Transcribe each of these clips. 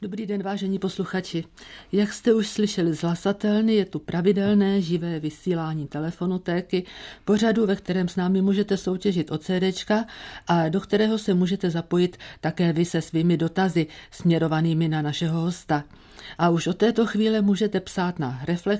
Dobrý den, vážení posluchači. Jak jste už slyšeli z hlasatelny, je tu pravidelné živé vysílání Telefonotéky, pořadu, ve kterém s námi můžete soutěžit o CDčka a do kterého se můžete zapojit také vy se svými dotazy směrovanými na našeho hosta. A už od této chvíle můžete psát na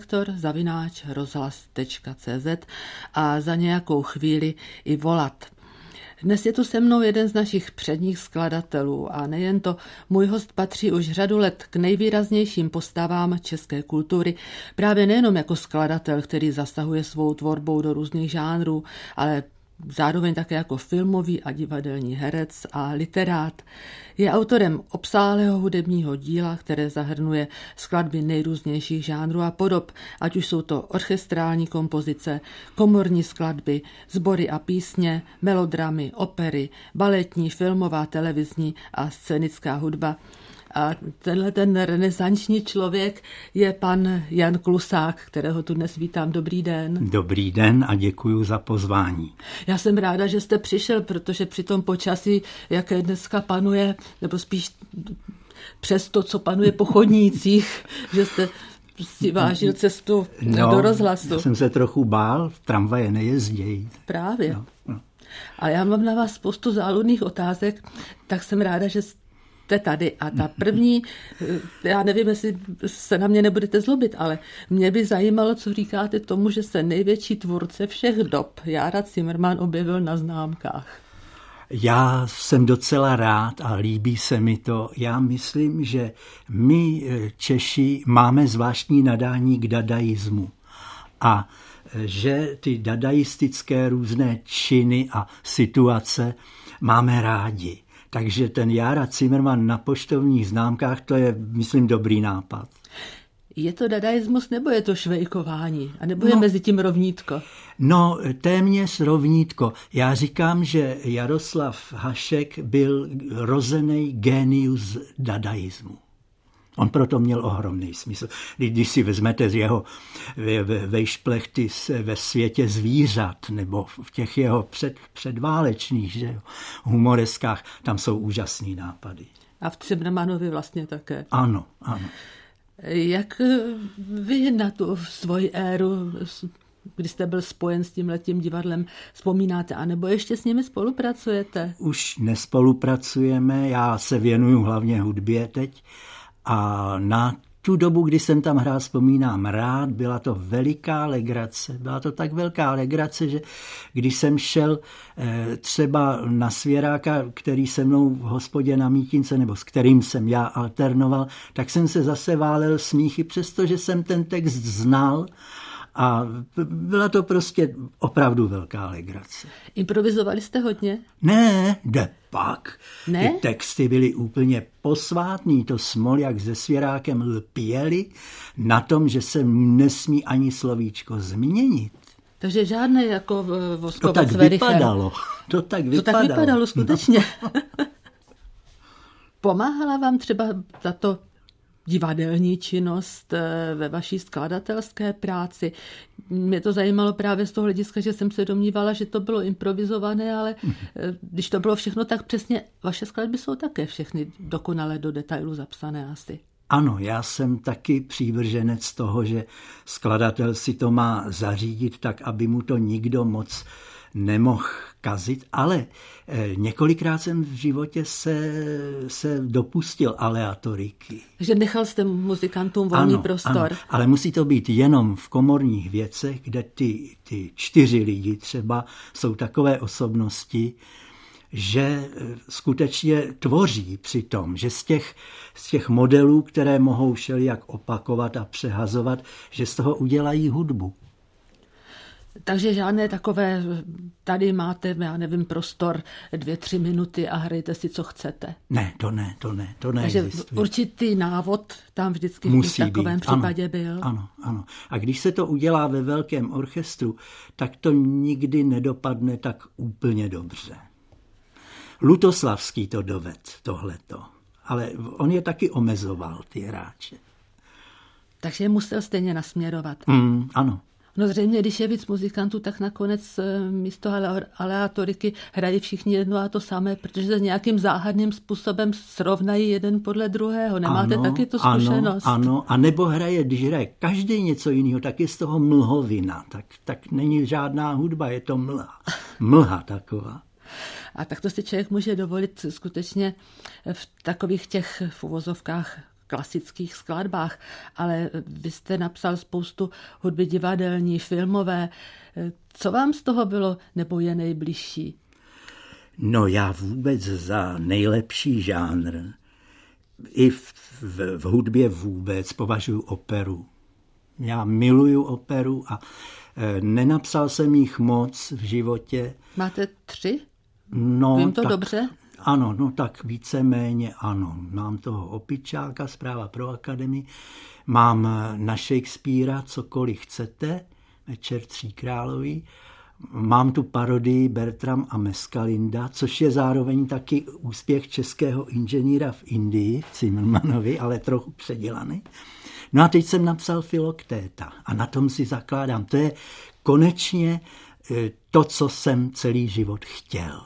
reflektor@rozhlas.cz a za nějakou chvíli i volat. Dnes je tu se mnou jeden z našich předních skladatelů a nejen to, můj host patří už řadu let k nejvýraznějším postavám české kultury, právě nejenom jako skladatel, který zasahuje svou tvorbou do různých žánrů, ale zároveň také jako filmový a divadelní herec a literát. Je autorem obsáhlého hudebního díla, které zahrnuje skladby nejrůznějších žánrů a podob, ať už jsou to orchestrální kompozice, komorní skladby, sbory a písně, melodramy, opery, baletní, filmová, televizní a scénická hudba. A tenhle ten renesanční člověk je pan Jan Klusák, kterého tu dnes vítám. Dobrý den. Dobrý den a děkuji za pozvání. Já jsem ráda, že jste přišel, protože při tom počasí, jaké dneska panuje, nebo spíš přes to, co panuje po chodnících, že jste si vážil cestu do rozhlasu. Já jsem se trochu bál, tramvaje nejezdějí. Právě. No. A já mám na vás spoustu záludných otázek, tak jsem ráda, že jste tady. A ta první, já nevím, jestli se na mě nebudete zlobit, ale mě by zajímalo, co říkáte tomu, že se největší tvůrce všech dob, Jára Cimrman, objevil na známkách. Já jsem docela rád a líbí se mi to. Já myslím, že my Češi máme zvláštní nadání k dadaismu a že ty dadaistické různé činy a situace máme rádi. Takže ten Jára Cimrman na poštovních známkách, to je, myslím, dobrý nápad. Je to dadaismus nebo je to švejkování? A nebo je mezi tím rovnítko? No, téměř rovnítko. Já říkám, že Jaroslav Hašek byl rozený génius dadaismu. On proto měl ohromný smysl. Když si vezmete z jeho vejšplechty ve světě zvířat nebo v těch jeho předválečných humoreskách, tam jsou úžasný nápady. A v Cimrmanovi vlastně také. Ano, ano. Jak vy na tu svoji éru, kdy jste byl spojen s tímhletím divadlem, vzpomínáte, anebo ještě s nimi spolupracujete? Už nespolupracujeme, já se věnuju hlavně hudbě teď. A na tu dobu, kdy jsem tam hrál, vzpomínám rád, byla to veliká legrace. Byla to tak velká legrace, že když jsem šel třeba na svěráka, který se mnou v hospodě na Mítince, nebo s kterým jsem já alternoval, tak jsem se zase válel smíchy, přestože jsem ten text znal. A byla to prostě opravdu velká legrace. Improvizovali jste hodně? Ne, jde pak. Ne? Ty texty byly úplně posvátný. To Smoljak se Svěrákem lpěli na tom, že se nesmí ani slovíčko změnit. Takže žádné jako Voskovec To tak vypadalo. To tak vypadalo, skutečně. No. Pomáhala vám třeba tato divadelní činnost ve vaší skladatelské práci? Mě to zajímalo právě z toho hlediska, že jsem se domnívala, že to bylo improvizované, ale když to bylo všechno tak přesně, vaše skladby jsou také všechny dokonale do detailu zapsané asi. Ano, já jsem taky přívrženec toho, že skladatel si to má zařídit tak, aby mu to nikdo moc nemohl kazit, ale několikrát jsem v životě se dopustil aleatoriky. Takže nechal jste muzikantům volný prostor. Ano, ale musí to být jenom v komorních věcech, kde ty 4 lidi třeba jsou takové osobnosti, že skutečně tvoří při tom, že z těch modelů, které mohou všelijak opakovat a přehazovat, že z toho udělají hudbu. Takže žádné takové, tady máte, já nevím, prostor 2-3 minuty a hrajte si, co chcete. Ne, to neexistuje. Takže určitý návod tam vždycky musí v takovém být. případě byl. Ano. A když se to udělá ve velkém orchestru, tak to nikdy nedopadne tak úplně dobře. Lutoslavský to dovedl, tohleto. Ale on je taky omezoval, ty hráče. Takže je musel stejně nasměrovat. Ano. No zřejmě, když je víc muzikantů, tak nakonec místo aleatoriky hrají všichni jedno a to samé, protože se nějakým záhadným způsobem srovnají jeden podle druhého. Nemáte taky tu zkušenost? Ano, a nebo když hraje každý něco jiného, tak je z toho mlhovina. Tak není žádná hudba, je to mlha. Mlha taková. A tak to si člověk může dovolit skutečně v takových těch v uvozovkách klasických skladbách, ale vy jste napsal spoustu hudby divadelní, filmové. Co vám z toho bylo nebo je nejbližší? No já vůbec za nejlepší žánr i v hudbě vůbec považuji operu. Já miluju operu a nenapsal jsem jich moc v životě. Máte 3? No, vím to dobře? Ano, no tak víceméně ano. Mám toho Opičáka, Zpráva pro akademii, mám na Shakespearea Cokoliv chcete, Večer tří králový, mám tu parodii Bertram a Meskalinda, což je zároveň taky úspěch českého inženýra v Indii, Zimmermanovi, ale trochu předělaný. No a teď jsem napsal Filoktéta a na tom si zakládám. To je konečně to, co jsem celý život chtěl.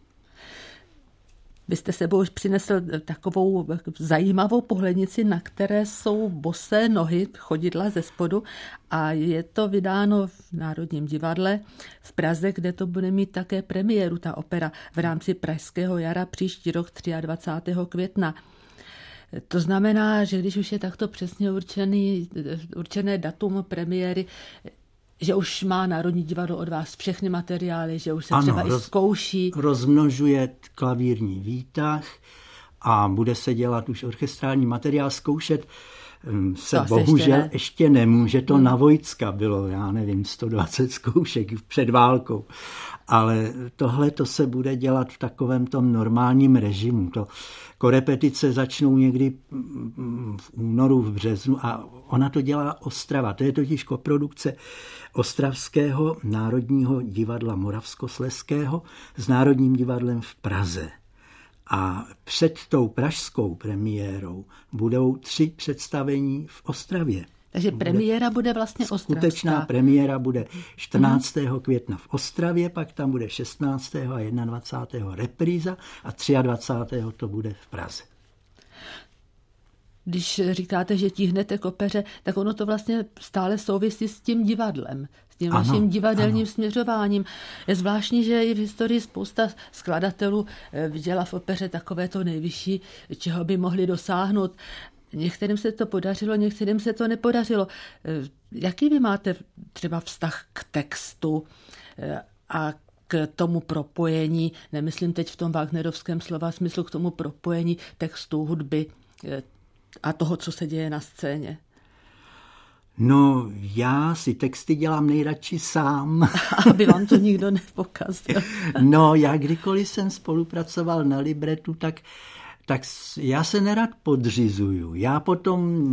Vy jste sebou už přinesl takovou zajímavou pohlednici, na které jsou bosé nohy, chodidla ze spodu a je to vydáno v Národním divadle v Praze, kde to bude mít také premiéru, ta opera v rámci Pražského jara příští rok 23. května. To znamená, že když už je takto přesně určené datum premiéry, že už má Národní divadlo od vás všechny materiály, že už se třeba i zkouší. Rozmnožuje klavírní výtah a bude se dělat už orchestrální materiál. Zkoušet se bohužel ještě nemůže. To na Vojtska bylo, já nevím, 120 zkoušek před válkou. Ale tohle to se bude dělat v takovém tom normálním režimu. Korepetice začnou někdy v únoru, v březnu a ona to dělá Ostrava. To je totiž koprodukce Ostravského Národního divadla Moravskoslezského s Národním divadlem v Praze. A před tou pražskou premiérou budou 3 představení v Ostravě. Takže premiéra bude vlastně ostravská. Skutečná premiéra bude 14. května v Ostravě, pak tam bude 16. a 21. repríza a 23. to bude v Praze. Když říkáte, že tíhnete k opeře, tak ono to vlastně stále souvisí s tím divadlem, s tím vaším divadelním směřováním. Je zvláštní, že i v historii spousta skladatelů viděla v opeře takové to nejvyšší, čeho by mohli dosáhnout. Některým se to podařilo, některým se to nepodařilo. Jaký vy máte třeba vztah k textu a k tomu propojení, nemyslím teď v tom wagnerovském slova smyslu, k tomu propojení textu, hudby a toho, co se děje na scéně? No, já si texty dělám nejradši sám. Aby vám to nikdo nepokazil. No, já kdykoliv jsem spolupracoval na libretu, tak já se nerad podřizuju. Já potom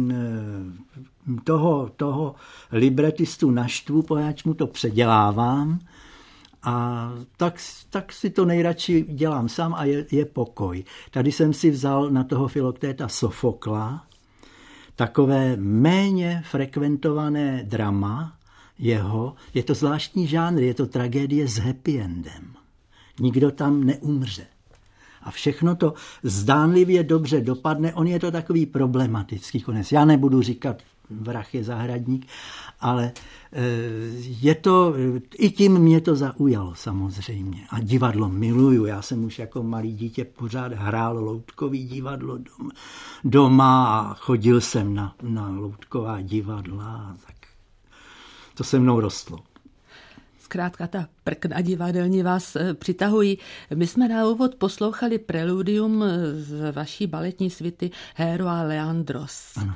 toho libretistu naštvu, poněvadž mu to předělávám a tak si to nejradši dělám sám a je pokoj. Tady jsem si vzal na toho Filoktéta Sofokla, takové méně frekventované drama jeho. Je to zvláštní žánr, je to tragédie s happy endem. Nikdo tam neumře. A všechno to zdánlivě dobře dopadne. On je to takový problematický konec. Já nebudu říkat, vrah je zahradník, ale je to, i tím mě to zaujalo samozřejmě. A divadlo miluju. Já jsem už jako malý dítě pořád hrál loutkový divadlo doma a chodil jsem na loutková divadla. Tak to se mnou rostlo. Zkrátka ta prkna divadelní vás přitahují. My jsme na úvod poslouchali preludium z vaší baletní svity Héro a Leandros. Ano.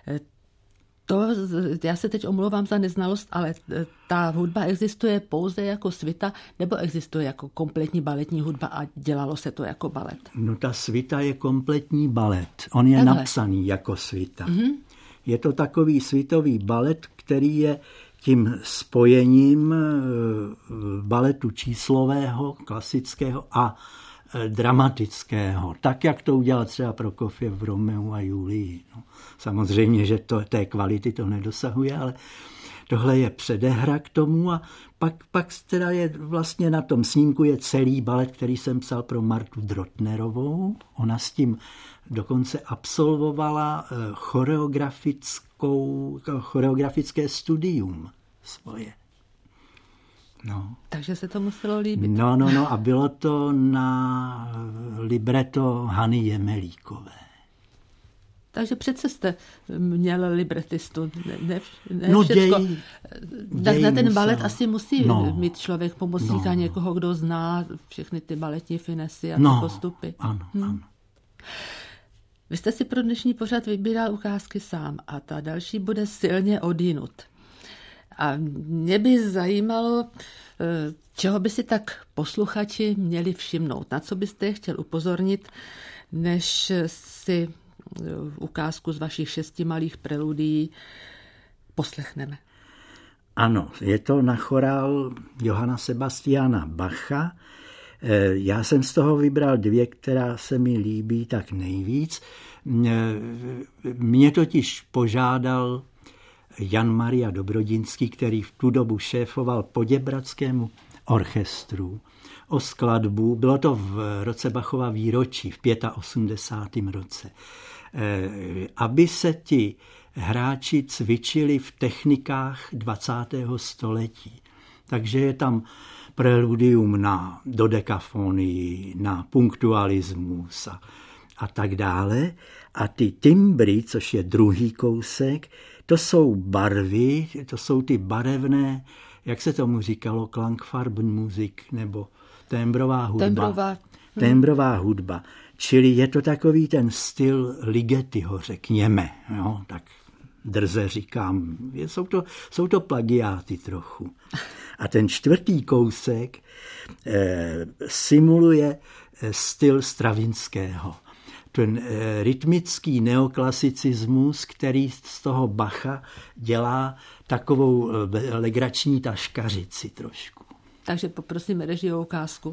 Já se teď omlouvám za neznalost, ale ta hudba existuje pouze jako svita nebo existuje jako kompletní baletní hudba a dělalo se to jako balet? No ta svita je kompletní balet. On je napsaný jako svita. Mm-hmm. Je to takový svitový balet, který je tím spojením baletu číslového, klasického a dramatického. Tak, jak to udělal třeba Prokofjev v Romeu a Julii. No, samozřejmě, že té kvality to nedosahuje, ale tohle je předehra k tomu a pak teda je vlastně na tom snímku je celý balet, který jsem psal pro Martu Drotnerovou. Ona s tím dokonce absolvovala choreografické studium svoje. No. Takže se to muselo líbit. No a bylo to na libreto Hany Jemelíkové. Takže přece jste měl libretistu, ne no všecko. Tak na ten musel. Balet asi musí mít člověk pomocníka, někoho, kdo zná všechny ty baletní finesy a ty postupy. Ano. Vy jste si pro dnešní pořad vybíral ukázky sám a ta další bude silně odinut. A mě by zajímalo, čeho by si tak posluchači měli všimnout, na co byste je chtěl upozornit, než si ukázku z vašich 6 malých preludií poslechneme. Ano, je to na chorál Johanna Sebastiana Bacha. Já jsem z toho vybral 2, která se mi líbí tak nejvíc. Mě totiž požádal Jan Maria Dobrodinský, který v tu dobu šéfoval Poděbradskému orchestru, o skladbu. Bylo to v roce Bachova výročí, v 85. roce. Aby se ti hráči cvičili v technikách 20. století. Takže je tam preludium na dodekafonii, na punktualismus a tak dále. A ty timbry, což je druhý kousek, to jsou barvy, to jsou ty barevné, jak se tomu říkalo, Klangfarbenmusik nebo témbrová hudba. Témbrová hudba. Čili je to takový ten styl Ligetiho, řekněme. Jo? Tak drze říkám, jsou to plagiáty trochu. A ten 4. kousek simuluje styl Stravinského. Ten rytmický neoklasicismus, který z toho Bacha dělá takovou legrační taškařici trošku. Takže poprosím režii o ukázku.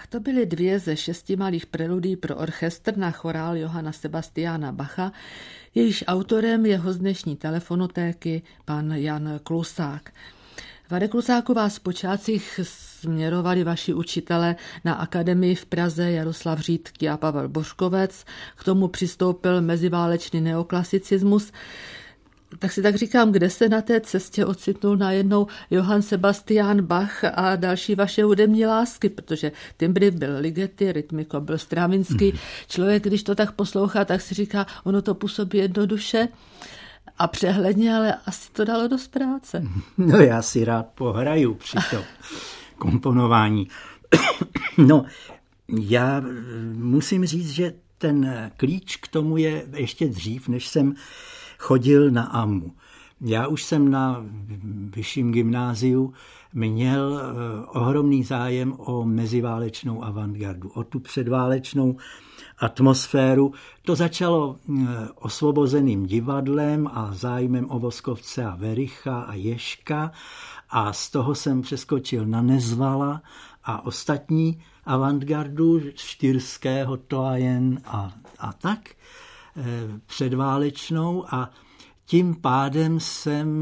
Tak to byly 2 ze 6 malých preludí pro orchestr na chorál Johanna Sebastiana Bacha, jejíž autorem je host dnešní telefonotéky pan Jan Klusák. Vade Klusáku, vás v počátcích směrovali vaši učitele na akademii v Praze Jaroslav Řídký a Pavel Božkovec, k tomu přistoupil meziválečný neoklasicismus. Tak si tak říkám, kde se na té cestě ocitnul najednou Johann Sebastian Bach a další vaše hudební lásky, protože timbry byl Ligeti, rytmiko byl Stravinský. Člověk, když to tak poslouchá, tak si říká, ono to působí jednoduše a přehledně, ale asi to dalo dost práce. No já si rád pohraju při tom komponování. No, já musím říct, že ten klíč k tomu je ještě dřív, než jsem chodil na AMU. Já už jsem na vyšším gymnáziu měl ohromný zájem o meziválečnou avantgardu, o tu předválečnou atmosféru. To začalo Osvobozeným divadlem a zájmem o Voskovce a Vericha a Ježka a z toho jsem přeskočil na Nezvala a ostatní avantgardu Štýrského, Toajen a tak předválečnou a tím pádem jsem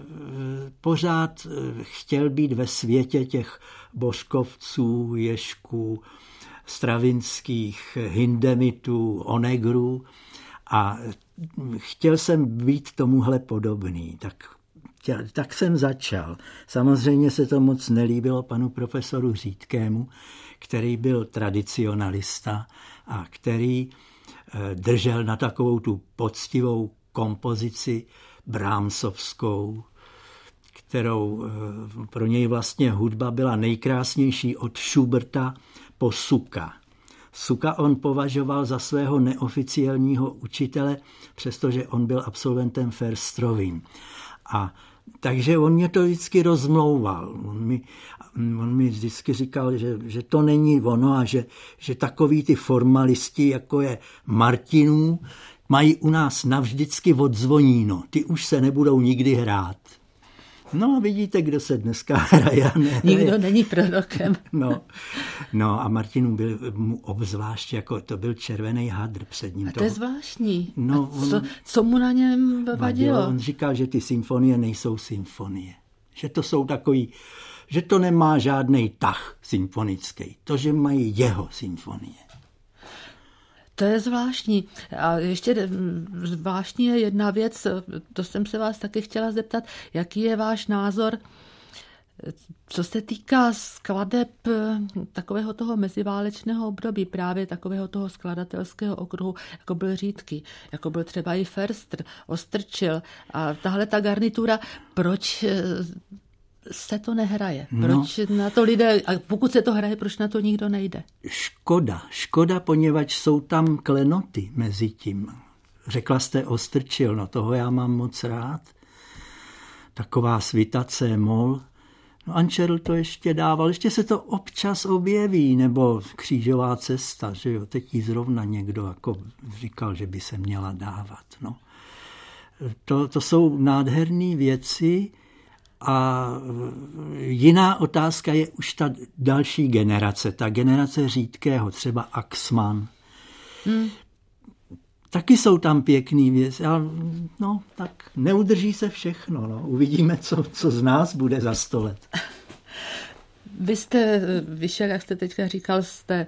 pořád chtěl být ve světě těch Božkovců, Ježků, Stravinských, Hindemitů, Onegrů a chtěl jsem být tomuhle podobný. Tak jsem začal. Samozřejmě se to moc nelíbilo panu profesoru Řídkému, který byl tradicionalista a který držel na takovou tu poctivou kompozici brahmsovskou, kterou pro něj vlastně hudba byla nejkrásnější od Schuberta po Suka. Suka on považoval za svého neoficiálního učitele, přestože on byl absolventem Verstrovým. A takže on mě to vždycky rozmlouval. On mi vždycky říkal, že to není ono a že takový ty formalisti, jako je Martinů, mají u nás navždycky odzvoníno. Ty už se nebudou nikdy hrát. No a vidíte, kdo se dneska hraje. Nikdo není prorokem. No a Martinů byl mu obzvlášť, jako to byl červený hadr před ním. A to je zvláštní. No, co mu na něm vadilo? On říkal, že ty symfonie nejsou symfonie. Že to jsou takový, že to nemá žádnej tah symfonický. To, že mají jeho symfonie. To je zvláštní. A ještě zvláštní je jedna věc, to jsem se vás taky chtěla zeptat, jaký je váš názor, co se týká skladeb takového toho meziválečného období, právě takového toho skladatelského okruhu, jako byl Řídký, jako byl třeba i Förster, Ostrčil a tahle ta garnitura, proč se to nehraje? Proč na to lidé, a pokud se to hraje, proč na to nikdo nejde? Škoda, poněvadž jsou tam klenoty mezi tím. Řekla jste Ostrčil, no toho já mám moc rád. Taková svita C-moll. No Ančerl to ještě dával, ještě se to občas objeví, nebo Křížová cesta, že jo, teď jí zrovna někdo jako říkal, že by se měla dávat, no. To jsou nádherné věci. A jiná otázka je už ta další generace, ta generace Řídkého, třeba Axman. Taky jsou tam pěkný věci, ale no, tak neudrží se všechno. No. Uvidíme, co z nás bude za 100 let. Vy jste vyšel, jak jste teďka říkal, z té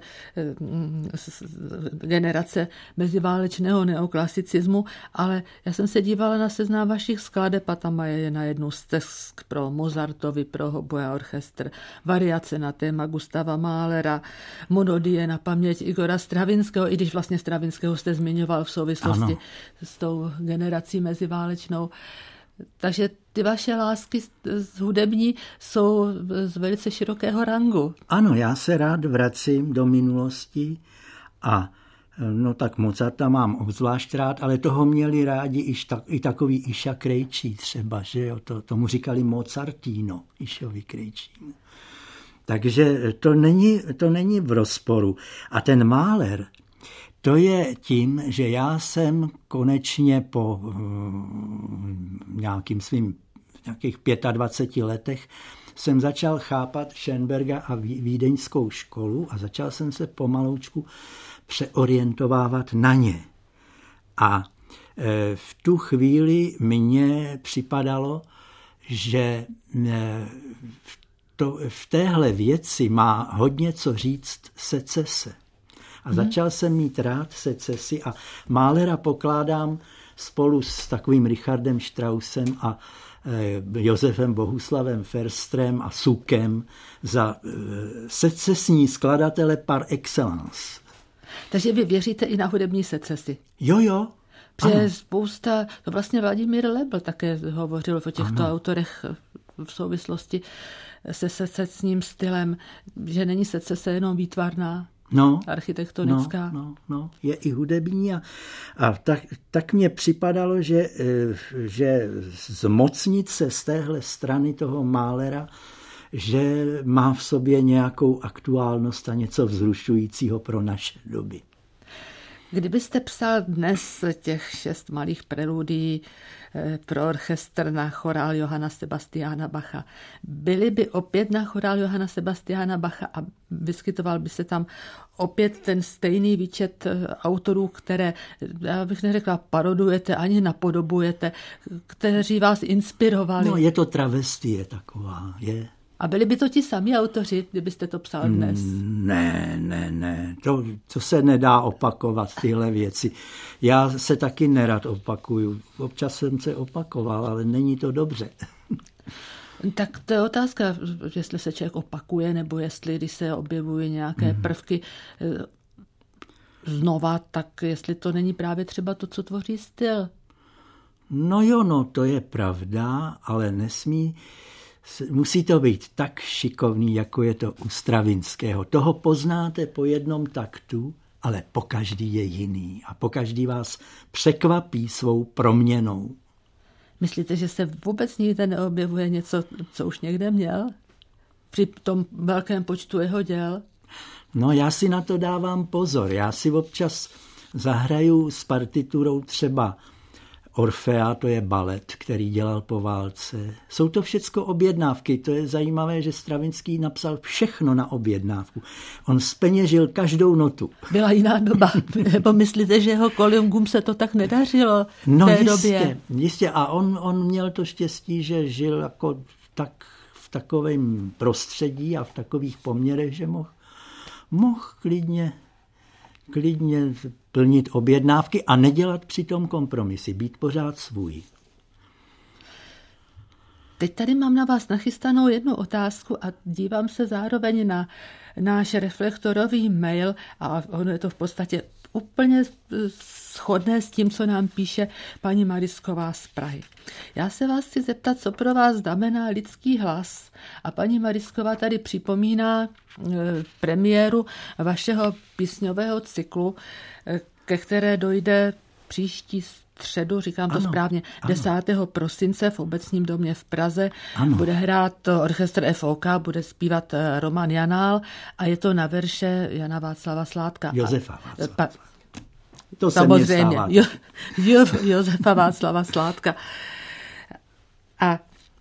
generace meziválečného neoklasicismu, ale já jsem se dívala na seznam vašich skladeb a tam je na jednu stesk pro Mozartovi, pro hoboe a orchestr, variace na téma Gustava Mahlera, monodie na paměť Igora Stravinského, i když vlastně Stravinského jste zmiňoval v souvislosti s tou generací meziválečnou. Takže ty vaše lásky hudební jsou z velice širokého rangu. Ano, já se rád vracím do minulosti a no tak Mozarta mám obzvlášť rád, ale toho měli rádi i takový Iša Krejčí třeba, že jo, tomu říkali Mozartino, Išovi Krejčímu. Takže to není v rozporu. A ten Mahler, to je tím, že já jsem konečně po nějakých 25 letech jsem začal chápat Schönberga a vídeňskou školu a začal jsem se pomaloučku přeorientovávat na ně. A v tu chvíli mně připadalo, že v téhle věci má hodně co říct Secese. A začal jsem mít rád Secesi a Mahlera pokládám spolu s takovým Richardem Straussem a Josefem Bohuslavem Förstrem a Sukem za secesní skladatele par excellence. Takže vy věříte i na hudební secesi? Jo. Protože spousta, to vlastně Vladimír Lebl také hovořil o těchto autorech v souvislosti se secesním stylem, že není secese jenom výtvarná, architektonická. No, je i hudební a tak mně připadalo, že zmocnit se z téhle strany toho Mahlera, že má v sobě nějakou aktuálnost a něco vzrušujícího pro naše doby. Kdybyste psal dnes těch 6 malých preludií pro orchestr na chorál Johanna Sebastiana Bacha, byly by opět na chorál Johanna Sebastiana Bacha a vyskytoval by se tam opět ten stejný výčet autorů, které, já bych neřekla parodujete, ani napodobujete, kteří vás inspirovali? No, je to travestie taková, je. A byli by to ti sami autoři, kdybyste to psal dnes? Ne. To se nedá opakovat, tyhle věci. Já se taky nerad opakuju. Občas jsem se opakoval, ale není to dobře. Tak to je otázka, jestli se člověk opakuje, nebo jestli, když se objevují nějaké prvky znova, tak jestli to není právě třeba to, co tvoří styl. No, to je pravda, ale musí to být tak šikovný, jako je to u Stravinského. Toho poznáte po jednom taktu, ale pokaždý je jiný a pokaždý vás překvapí svou proměnou. Myslíte, že se vůbec nikde neobjevuje něco, co už někde měl? Při tom velkém počtu jeho děl? No, já si na to dávám pozor. Já si občas zahraju s partiturou třeba Orfea, to je balet, který dělal po válce. Jsou to všecko objednávky. To je zajímavé, že Stravinský napsal všechno na objednávku. On zpeněžil každou notu. Byla jiná doba. Nebo myslíte, že jeho kolegům se to tak nedařilo v té době? Jistě. A on měl to štěstí, že žil jako tak v takovém prostředí a v takových poměrech, že mohl klidně plnit objednávky a nedělat přitom kompromisy, být pořád svůj. Teď tady mám na vás nachystanou jednu otázku a dívám se zároveň na náš reflektorový mail a ono je to v podstatě úplně shodné s tím, co nám píše paní Marisková z Prahy. Já se vás chci zeptat, co pro vás znamená lidský hlas. A paní Marisková tady připomíná premiéru vašeho písňového cyklu, ke které dojde příští středu, říkám to správně, 10. prosince v Obecním domě v Praze. Ano. Bude hrát orchestr FOK, bude zpívat Roman Janál a je to na verše Jana Václava Sládka. Josefa Václava. To se samozřejmě. Josefa Václava Sládka. A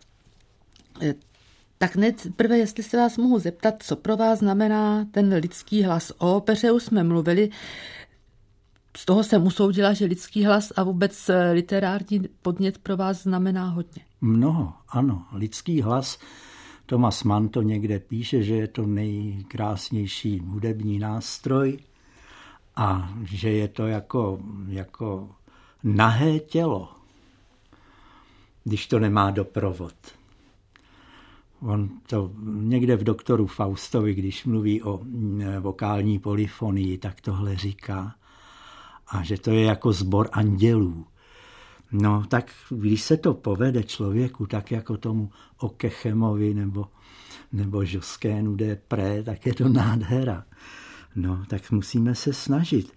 tak nejprve, jestli se vás mohu zeptat, co pro vás znamená ten lidský hlas. O opeře už jsme mluvili, z toho jsem usoudila, že lidský hlas a vůbec literární podnět pro vás znamená hodně. Mnoho, ano. Lidský hlas, Thomas Mann to někde píše, že je to nejkrásnější hudební nástroj a že je to jako nahé tělo, když to nemá doprovod. On to někde v doktoru Faustovi, když mluví o vokální polyfonii, tak tohle říká. A že to je jako sbor andělů. No tak když se to povede člověku, tak jako tomu Okechemovi nebo Josquinu de Pré, tak je to nádhera. No tak musíme se snažit.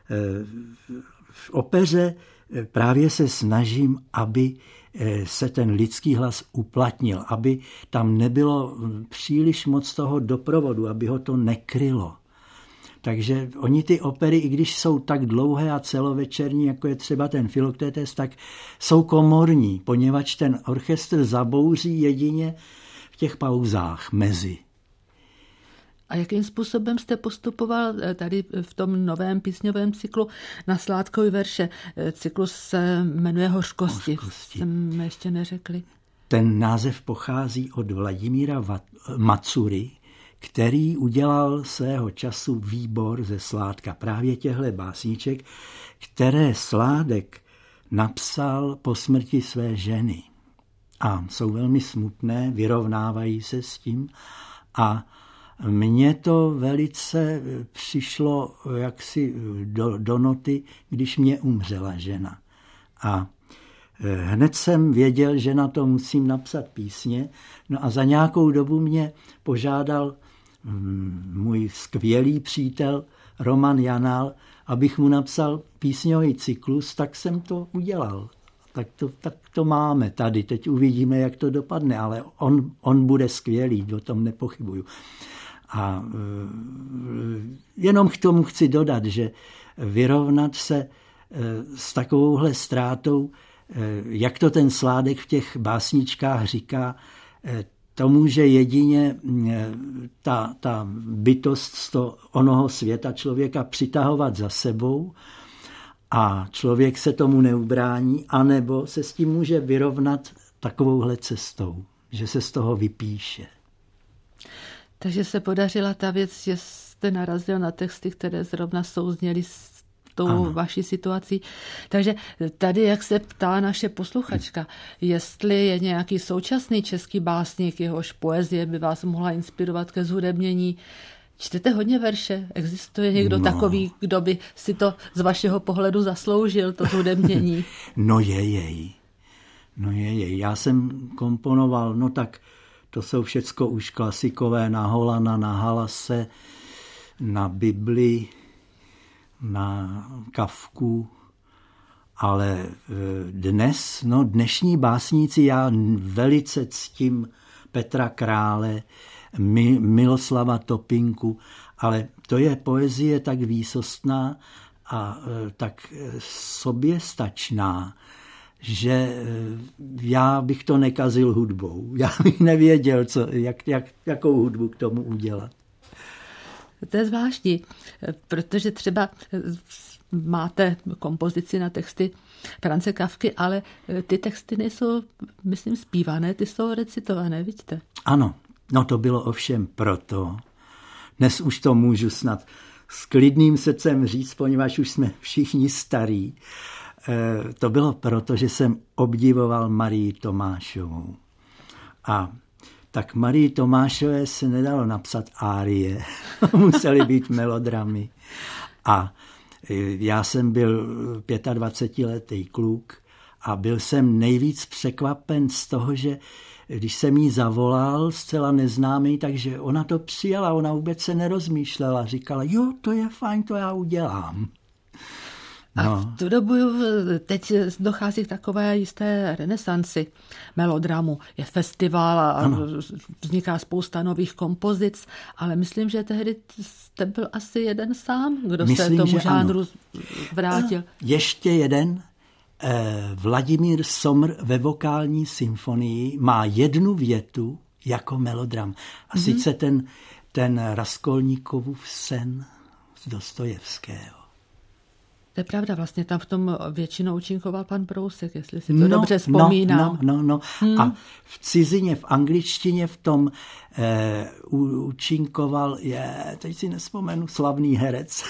V opeře právě se snažím, aby se ten lidský hlas uplatnil, aby tam nebylo příliš moc toho doprovodu, aby ho to nekrylo. Takže oni ty opery, i když jsou tak dlouhé a celovečerní, jako je třeba ten Filoktetes, tak jsou komorní, poněvadž ten orchestr zabouří jedině v těch pauzách mezi. A jakým způsobem jste postupoval tady v tom novém písňovém cyklu na Sládkovy verše? Cyklus se jmenuje Hořkosti. Jsme ještě neřekli. Ten název pochází od Vladimíra Macury, který udělal svého času výbor ze Sládka. Právě těchto básníček, které Sládek napsal po smrti své ženy. A jsou velmi smutné, vyrovnávají se s tím a mně to velice přišlo jaksi do noty, když mě umřela žena. A hned jsem věděl, že na to musím napsat písně. No a za nějakou dobu mě požádal můj skvělý přítel Roman Janál, abych mu napsal písňový cyklus, tak jsem to udělal. Tak to máme tady. Teď uvidíme, jak to dopadne, ale on bude skvělý, o tom nepochybuju. A jenom k tomu chci dodat, že vyrovnat se s takovouhle ztrátou, jak to ten Sládek v těch básničkách říká, to může jedině ta bytost z onoho světa člověka přitahovat za sebou a člověk se tomu neubrání, anebo se s tím může vyrovnat takovouhle cestou, že se z toho vypíše. Takže se podařila ta věc, že jste narazil na texty, které zrovna souzněly s tou vaší situací. Takže tady, jak se ptá naše posluchačka, jestli je nějaký současný český básník, jehož poezie by vás mohla inspirovat ke zhudebnění. Čtete hodně verše? Existuje někdo takový, kdo by si to z vašeho pohledu zasloužil, to zhudebnění? No je jej. Já jsem komponoval, no tak to jsou všecko už klasikové, na Holana, na Halase, na Bibli, na Kafku, ale dnešní básníci, já velice ctím Petra Krále, Miloslava Topinku, ale to je poezie tak výsostná a tak soběstačná, že já bych to nekazil hudbou. Já bych nevěděl, jakou hudbu k tomu udělat. To je zvláštní, protože třeba máte kompozici na texty France Kafky, ale ty texty nejsou, myslím, zpívané, ty jsou recitované, vidíte? Ano, no to bylo ovšem proto. Dnes už to můžu snad s klidným srdcem říct, poněvadž už jsme všichni starí. To bylo proto, že jsem obdivoval Marii Tomášovou. A tak Marii Tomášové se nedalo napsat árie, musely být melodramy. A já jsem byl 25letý kluk a byl jsem nejvíc překvapen z toho, že když jsem jí zavolal, zcela neznámý, takže ona to přijala, ona vůbec se nerozmýšlela, říkala, jo, to je fajn, to já udělám. A v tu dobu teď dochází k takové jisté renesanci melodramu. Je festival a vzniká spousta nových kompozic, ale myslím, že tehdy jste byl asi jeden sám, kdo se tomu žánru vrátil. Ještě jeden. Vladimír Somr ve vokální symfonii má jednu větu jako melodram. A sice ten Raskolníkovův sen z Dostojevského. To je pravda, vlastně tam v tom většinou účinkoval pan Brousek, jestli si to dobře vzpomínám. No. A v cizině, v angličtině v tom účinkoval, teď si nespomenu, slavný herec.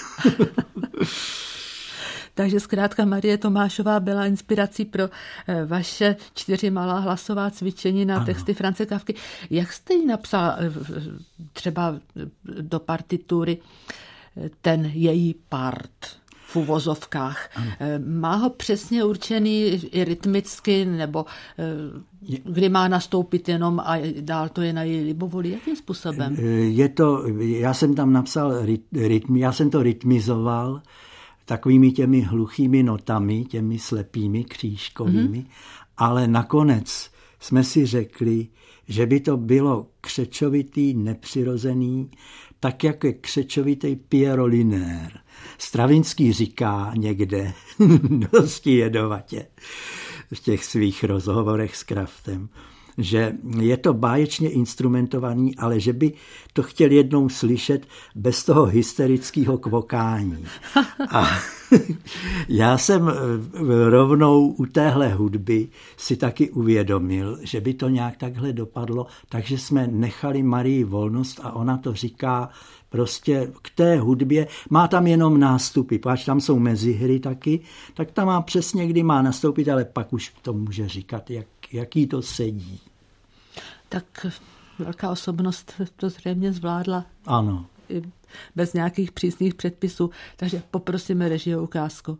Takže zkrátka Marie Tomášová byla inspirací pro vaše 4 malá hlasová cvičení na texty France Kafky. Jak jste ji napsal třeba do partitury ten její part v uvozovkách? Má ho přesně určený i rytmicky, nebo kdy má nastoupit jenom a dál to je na její libovoli? Jakým způsobem? Já jsem tam napsal rytmy, já jsem to rytmizoval takovými těmi hluchými notami, těmi slepými, křížkovými, ale nakonec jsme si řekli, že by to bylo křečovitý, nepřirozený, tak jak je křečovitý Pierrot Lunaire. Stravinský říká někde dosti jedovatě v těch svých rozhovorech s Kraftem. že je to báječně instrumentovaný, ale že by to chtěl jednou slyšet bez toho hysterického kvokání. A já jsem rovnou u téhle hudby si taky uvědomil, že by to nějak takhle dopadlo, takže jsme nechali Marii volnost a ona to říká prostě k té hudbě. Má tam jenom nástupy, páč tam jsou mezihry taky, tak tam má přesně, kdy má nastoupit, ale pak už to může říkat, jaký to sedí. Tak velká osobnost to zřejmě zvládla. Ano. I bez nějakých přísných předpisů. Takže poprosíme režii o ukázku.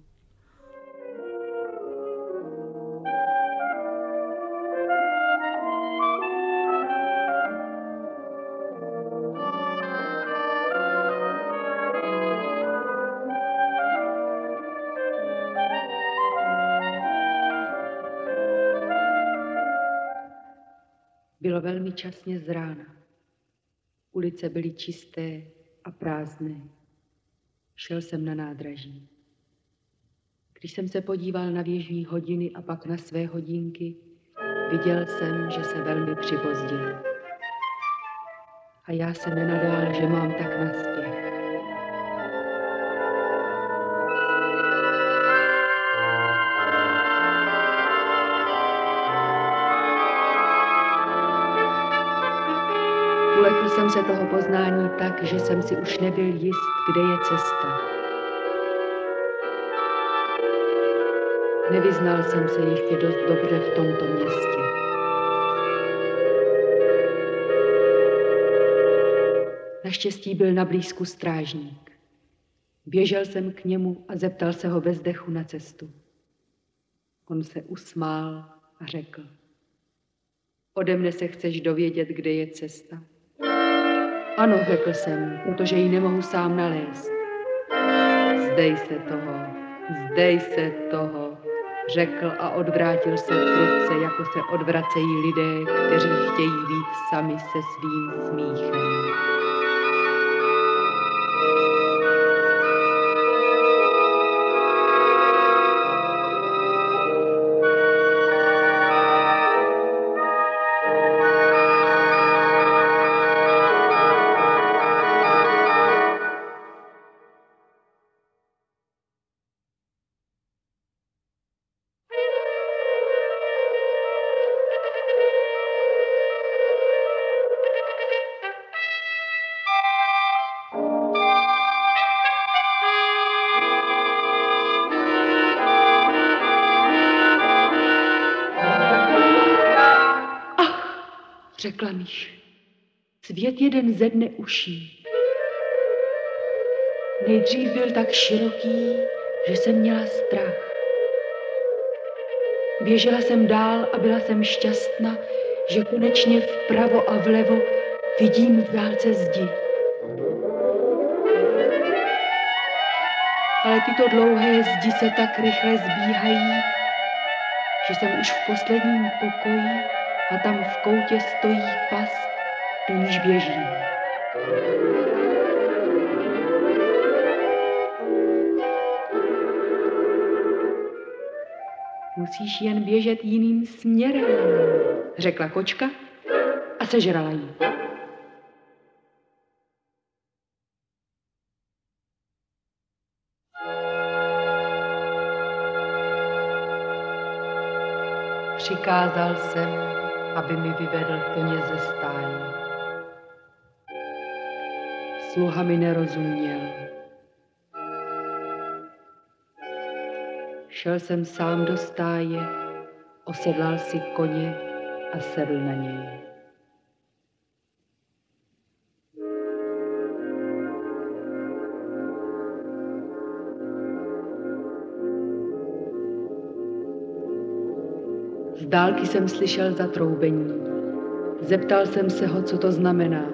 Bylo velmi časně z rána. Ulice byly čisté a prázdné. Šel jsem na nádraží. Když jsem se podíval na věžní hodiny a pak na své hodinky, viděl jsem, že se velmi připozdil. A já se nenadál, že mám tak naspěch. Ulekl jsem se toho poznání tak, že jsem si už nebyl jist, kde je cesta. Nevyznal jsem se ještě dost dobře v tomto městě. Naštěstí byl na blízku strážník. Běžel jsem k němu a zeptal se ho bez dechu na cestu. On se usmál a řekl: Ode mne se chceš dovědět, kde je cesta? Ano, řekl jsem, protože ji nemohu sám nalézt. Zdej se toho, řekl a odvrátil se prudce, jako se odvracejí lidé, kteří chtějí být sami se svým smíchem. Řekla myš, svět jeden ze dne uší. Nejdřív byl tak široký, že jsem měla strach. Běžela jsem dál a byla jsem šťastná, že konečně vpravo a vlevo vidím v dálce zdi. Ale tyto dlouhé zdi se tak rychle zbíhají, že jsem už v posledním pokoji a tam v koutě stojí past, do níž běžím. Musíš jen běžet jiným směrem, řekla kočka a sežrala jí. Přikázal jsem, aby mi vyvedl koně ze stáje. Sluha mi nerozuměl. Šel jsem sám do stáje, osedlal si koně a sedl na něj. Z dálky jsem slyšel zatroubení. Zeptal jsem se ho, co to znamená.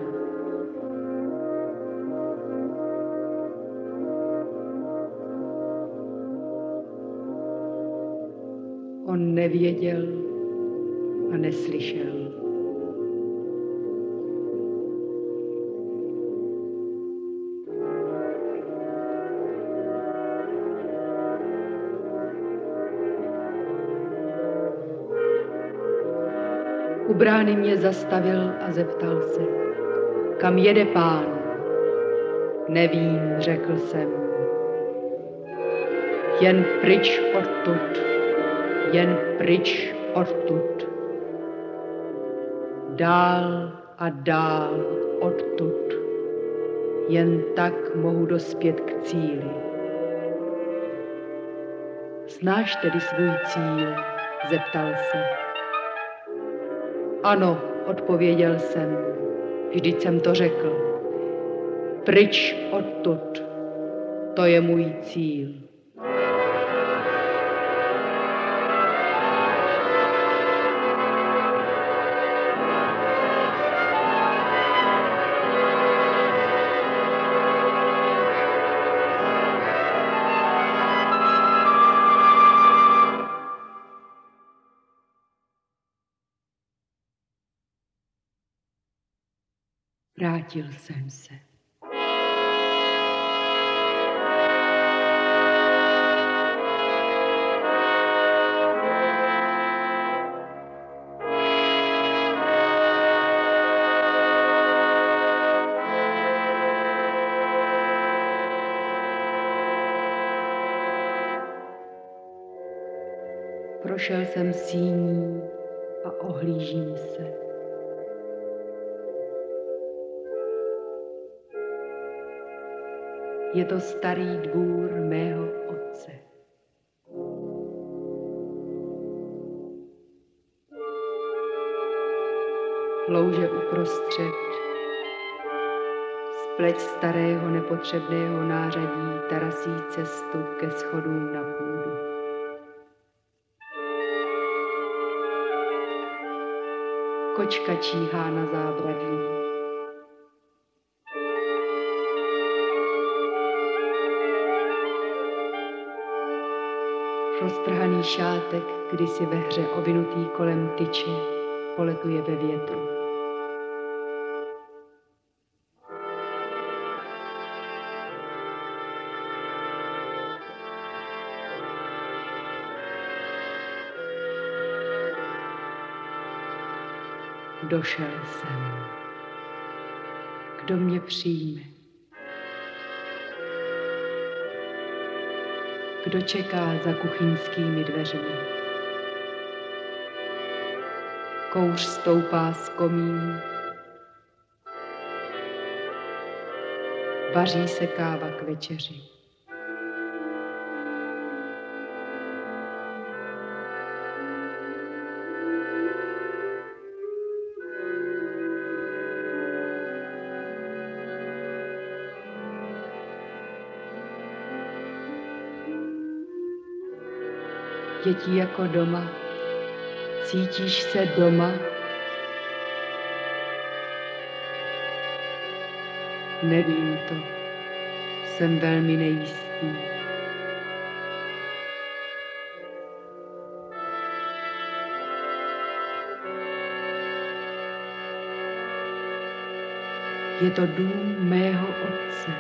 On nevěděl a neslyšel. U brány mě zastavil a zeptal se, kam jede pán? Nevím, řekl jsem. Jen pryč odtud, jen pryč odtud. Dál a dál odtud. Jen tak mohu dospět k cíli. Znáš tedy svůj cíl? Zeptal se. Ano, odpověděl jsem. Vždyť jsem to řekl. Pryč odtud. To je můj cíl. Vrátil jsem se. Prošel jsem síní a ohlížím se. Je to starý dvůr mého otce. Louže uprostřed, spleť starého nepotřebného nářadí tarasí cestu ke schodům na půdu. Kočka číhá na zábradlí. Roztrhaný šátek, kdysi ve hře ovinutý kolem tyče, poletuje ve větru. Došel jsem. Kdo mě přijme? Kdo čeká za kuchyňskými dveřmi? Kouř stoupá z komínu. Vaří se káva k večeři. Je ti jako doma? Cítíš se doma? Nevím to. Jsem velmi nejistý. Je to dům mého otce.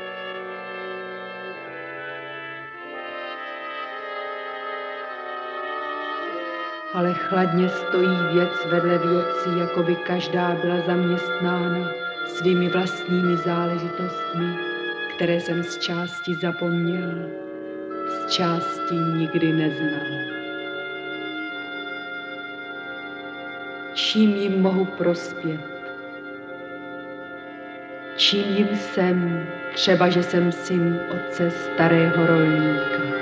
Ale chladně stojí věc vedle věci, jako by každá byla zaměstnána svými vlastními záležitostmi, které jsem z části zapomněl, z části nikdy neznal. Čím jim mohu prospět? Čím jim jsem, třeba že jsem syn otce starého rolníka?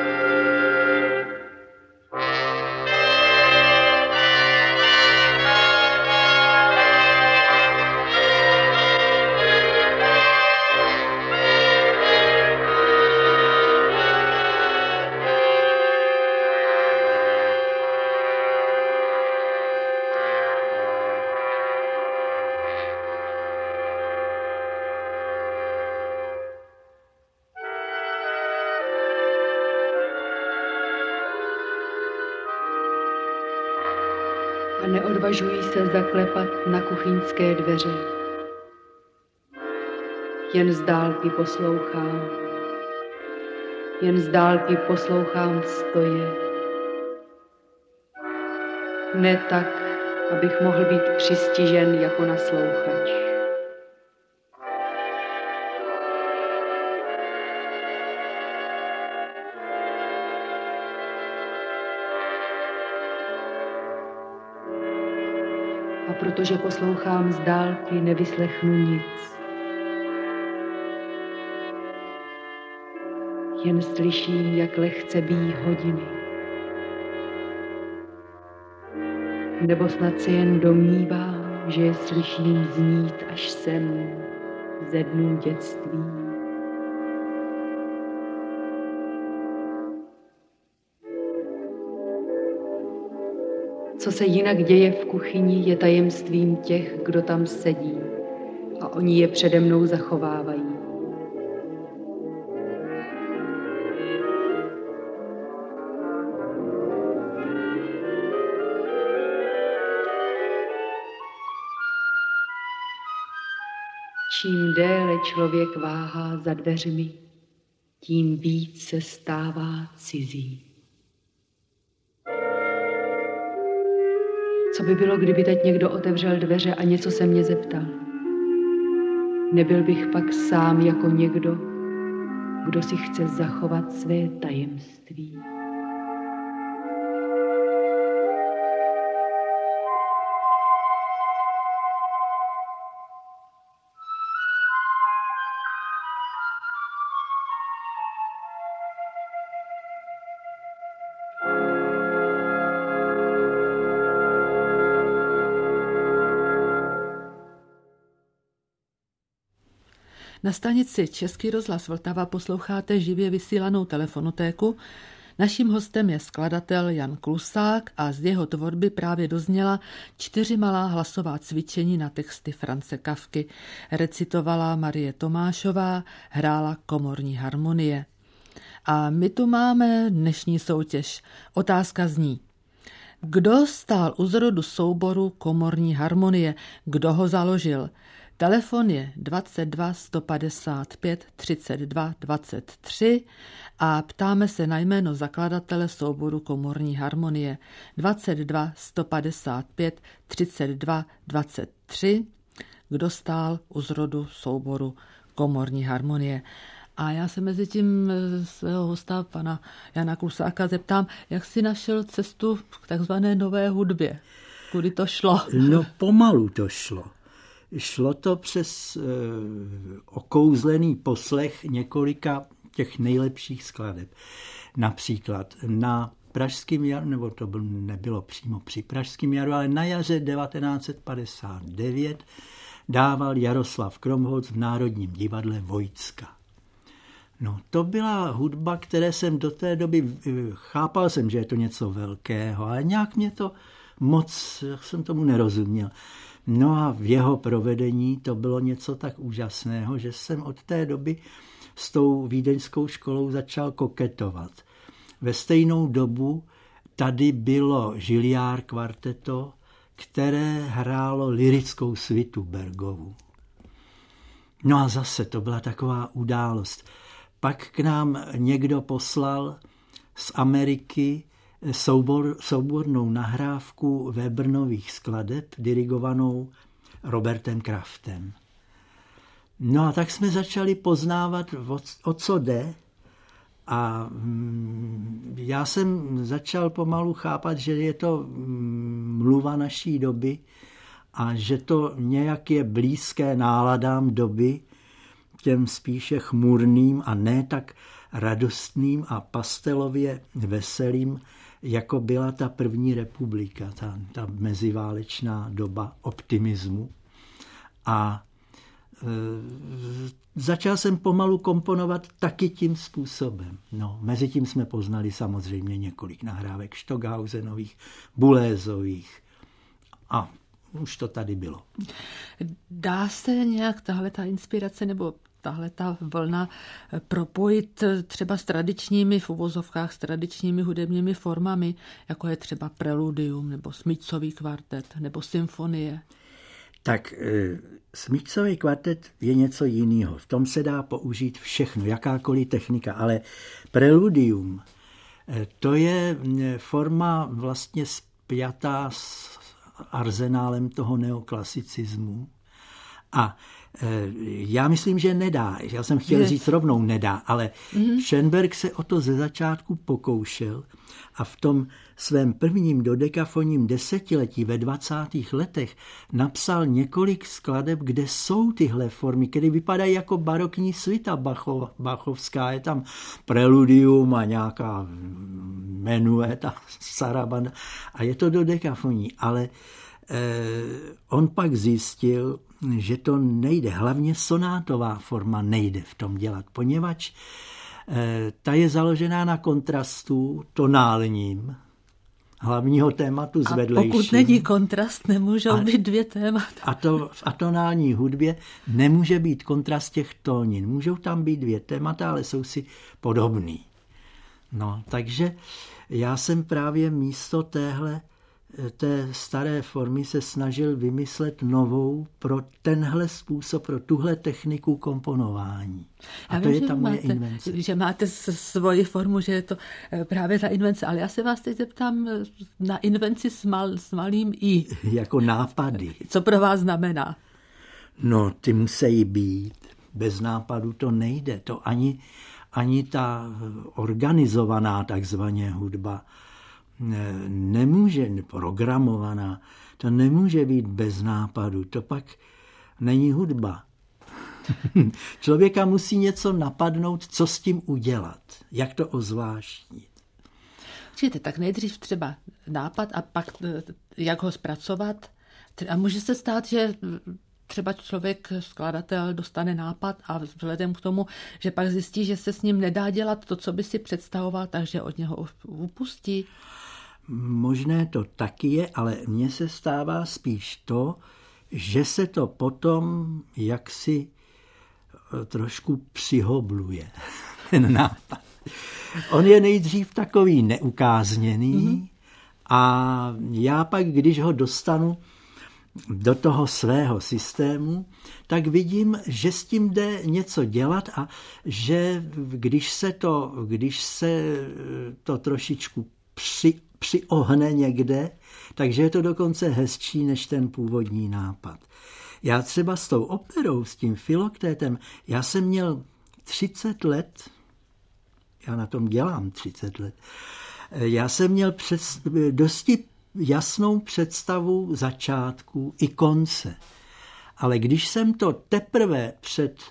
A neodvažuji se zaklepat na kuchyňské dveře. Jen z dálky poslouchám. Jen z dálky poslouchám stoje. Ne tak, abych mohl být přistižen jako naslouchač. A protože poslouchám z dálky, nevyslechnu nic. Jen slyším, jak lehce bijí hodiny. Nebo snad se jen domnívám, že je slyším znít až sem ze dnů dětství. Co se jinak děje v kuchyni, je tajemstvím těch, kdo tam sedí, a oni je přede mnou zachovávají. Čím déle člověk váhá za dveřmi, tím víc se stává cizí. Co by bylo, kdyby teď někdo otevřel dveře a něco se mě zeptal? Nebyl bych pak sám jako někdo, kdo si chce zachovat své tajemství. Na stanici Český rozhlas Vltava posloucháte živě vysílanou telefonotéku. Naším hostem je skladatel Jan Klusák a z jeho tvorby právě dozněla 4 malá hlasová cvičení na texty France Kafky. Recitovala Marie Tomášová, hrála komorní harmonie. A my tu máme dnešní soutěž. Otázka zní: kdo stál u zrodu souboru komorní harmonie? Kdo ho založil? Telefon je 22 155 32 23 a ptáme se na jméno zakladatele souboru komorní harmonie 22 155 32 23. Kdo stál u zrodu souboru komorní harmonie? A já se mezi tím svého hosta, pana Jana Klusáka, zeptám, jak si našel cestu k takzvané nové hudbě? Kudy to šlo? No pomalu to šlo. Šlo to přes okouzlený poslech několika těch nejlepších skladeb. Například na Pražském jaru, nebo to nebylo přímo při Pražském jaru, ale na jaře 1959 dával Jaroslav Kromholc v Národním divadle Vojtska. No, to byla hudba, které jsem do té doby, chápal jsem, že je to něco velkého, ale nějak mě to moc, jsem tomu nerozuměl. No a v jeho provedení to bylo něco tak úžasného, že jsem od té doby s tou vídeňskou školou začal koketovat. Ve stejnou dobu tady bylo Gilliard kvarteto, které hrálo lyrickou svitu Bergovu. No a zase to byla taková událost. Pak k nám někdo poslal z Ameriky soubornou nahrávku Webernových skladeb dirigovanou Robertem Kraftem. No a tak jsme začali poznávat, o co jde, a já jsem začal pomalu chápat, že je to mluva naší doby a že to nějak je blízké náladám doby, těm spíše chmurným a ne tak radostným a pastelově veselým, jako byla ta první republika, ta meziválečná doba optimismu. A začal jsem pomalu komponovat taky tím způsobem. No, mezitím jsme poznali samozřejmě několik nahrávek Stockhausenových, Bulézových a už to tady bylo. Dá se nějak tahle ta inspirace nebo tahle ta vlna propojit třeba s tradičními, v uvozovkách, s tradičními hudebními formami, jako je třeba preludium, nebo smyčcový kvartet, nebo symfonie? Tak smyčcový kvartet je něco jiného. V tom se dá použít všechno, jakákoliv technika, ale preludium, to je forma vlastně spjatá arzenálem toho neoklasicismu. A já myslím, že nedá. Já jsem chtěl říct rovnou nedá, ale Schoenberg se o to ze začátku pokoušel a v tom svém prvním dodekafonním desetiletí ve 20. letech napsal několik skladeb, kde jsou tyhle formy, které vypadají jako barokní svita bachovská. Je tam preludium a nějaká menueta, sarabanda a je to dodekafonní, ale on pak zjistil, že to nejde, hlavně sonátová forma nejde v tom dělat, poněvadž ta je založená na kontrastu tonálním hlavního tématu s vedlejším. A pokud není kontrast, nemůžou být dvě témata. V atonální hudbě nemůže být kontrast těch tónin. Můžou tam být dvě témata, ale jsou si podobný. No, takže já jsem právě místo té staré formy se snažil vymyslet novou pro tenhle způsob, pro tuhle techniku komponování. A to je ta moje invence. Že máte svoji formu, že je to právě ta invence, ale já se vás teď zeptám na invenci s malým i. Jako nápady. Co pro vás znamená? No, ty musí být. Bez nápadu to nejde. To ani ta organizovaná takzvaně hudba nemůže, programovaná, to nemůže být bez nápadu, to pak není hudba. Člověka musí něco napadnout, co s tím udělat, jak to ozvláštnit. Určitě, tak nejdřív třeba nápad a pak jak ho zpracovat. A může se stát, že třeba člověk, skladatel, dostane nápad a vzhledem k tomu, že pak zjistí, že se s ním nedá dělat to, co by si představoval, takže od něho upustí. Možné to taky je, ale mně se stává spíš to, že se to potom jaksi trošku přihobluje, ten nápad. On je nejdřív takový neukázněný a já pak, když ho dostanu do toho svého systému, tak vidím, že s tím jde něco dělat a že když se to trošičku přiohne někde, takže je to dokonce hezčí než ten původní nápad. Já třeba s tou operou, s tím Filoktétem, já jsem měl 30 let, já na tom dělám 30 let, já jsem měl dosti jasnou představu začátku i konce. Ale když jsem to teprve před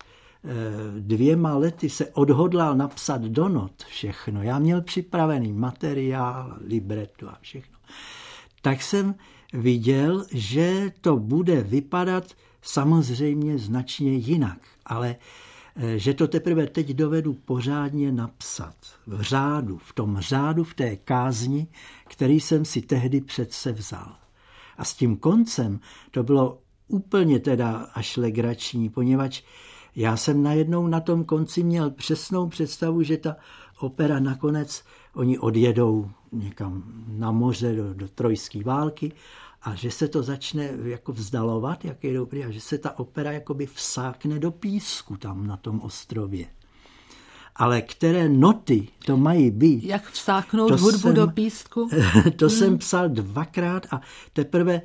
2 lety se odhodlal napsat do not všechno, já měl připravený materiál, libreto a všechno, tak jsem viděl, že to bude vypadat samozřejmě značně jinak, ale že to teprve teď dovedu pořádně napsat v tom řádu, v té kázni, který jsem si tehdy předsevzal. A s tím koncem to bylo úplně teda až legrační, poněvadž já jsem najednou na tom konci měl přesnou představu, že ta opera nakonec, oni odjedou někam na moře do trojské války a že se to začne jako vzdalovat, jak je dobrý, a že se ta opera jakoby vsákne do písku tam na tom ostrově. Ale které noty to mají být? Jak vsáknout hudbu do písku? To jsem psal 2krát a teprve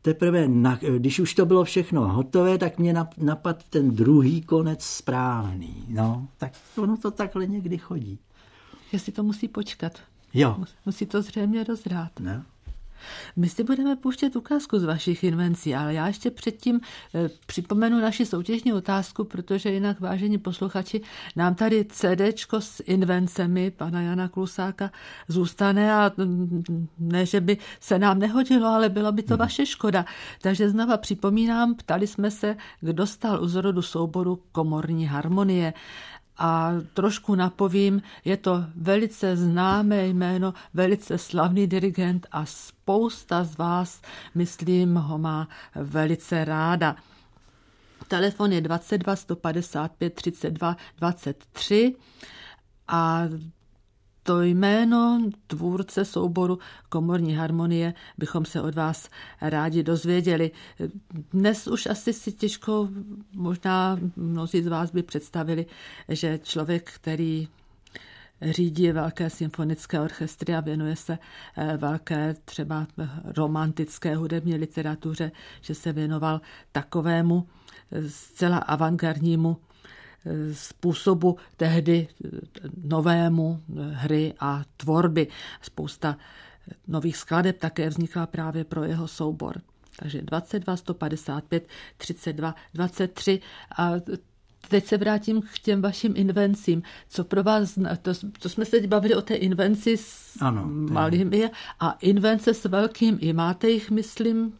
když už to bylo všechno hotové, tak mě napadl ten druhý konec správný. No, tak ono to takhle někdy chodí. Že si to musí počkat. Jo. Musí to zřejmě rozhrát. No. My si budeme pouštět ukázku z vašich invencí, ale já ještě předtím připomenu naši soutěžní otázku, protože jinak, vážení posluchači, nám tady CDčko s invencemi pana Jana Klusáka zůstane a ne, že by se nám nehodilo, ale byla by to vaše škoda. Takže znova připomínám, ptali jsme se, kdo stál u zrodu souboru Komorní harmonie. A trošku napovím, je to velice známé jméno, velice slavný dirigent a spousta z vás, myslím, ho má velice ráda. Telefon je 22 155 32 23 a to jméno tvůrce souboru Komorní harmonie bychom se od vás rádi dozvěděli. Dnes už asi si těžko, možná mnozí z vás by představili, že člověk, který řídí velké symfonické orchestry a věnuje se velké třeba romantické hudební literatuře, že se věnoval takovému zcela avantgardnímu způsobu tehdy novému hry a tvorby. Spousta nových skladeb také vznikla právě pro jeho soubor. Takže 22, 155, 32, 23 a teď se vrátím k těm vašim invencím. Co pro vás, to jsme se teď bavili o té invenci s malým I a invence s velkým I. Máte jich, myslím,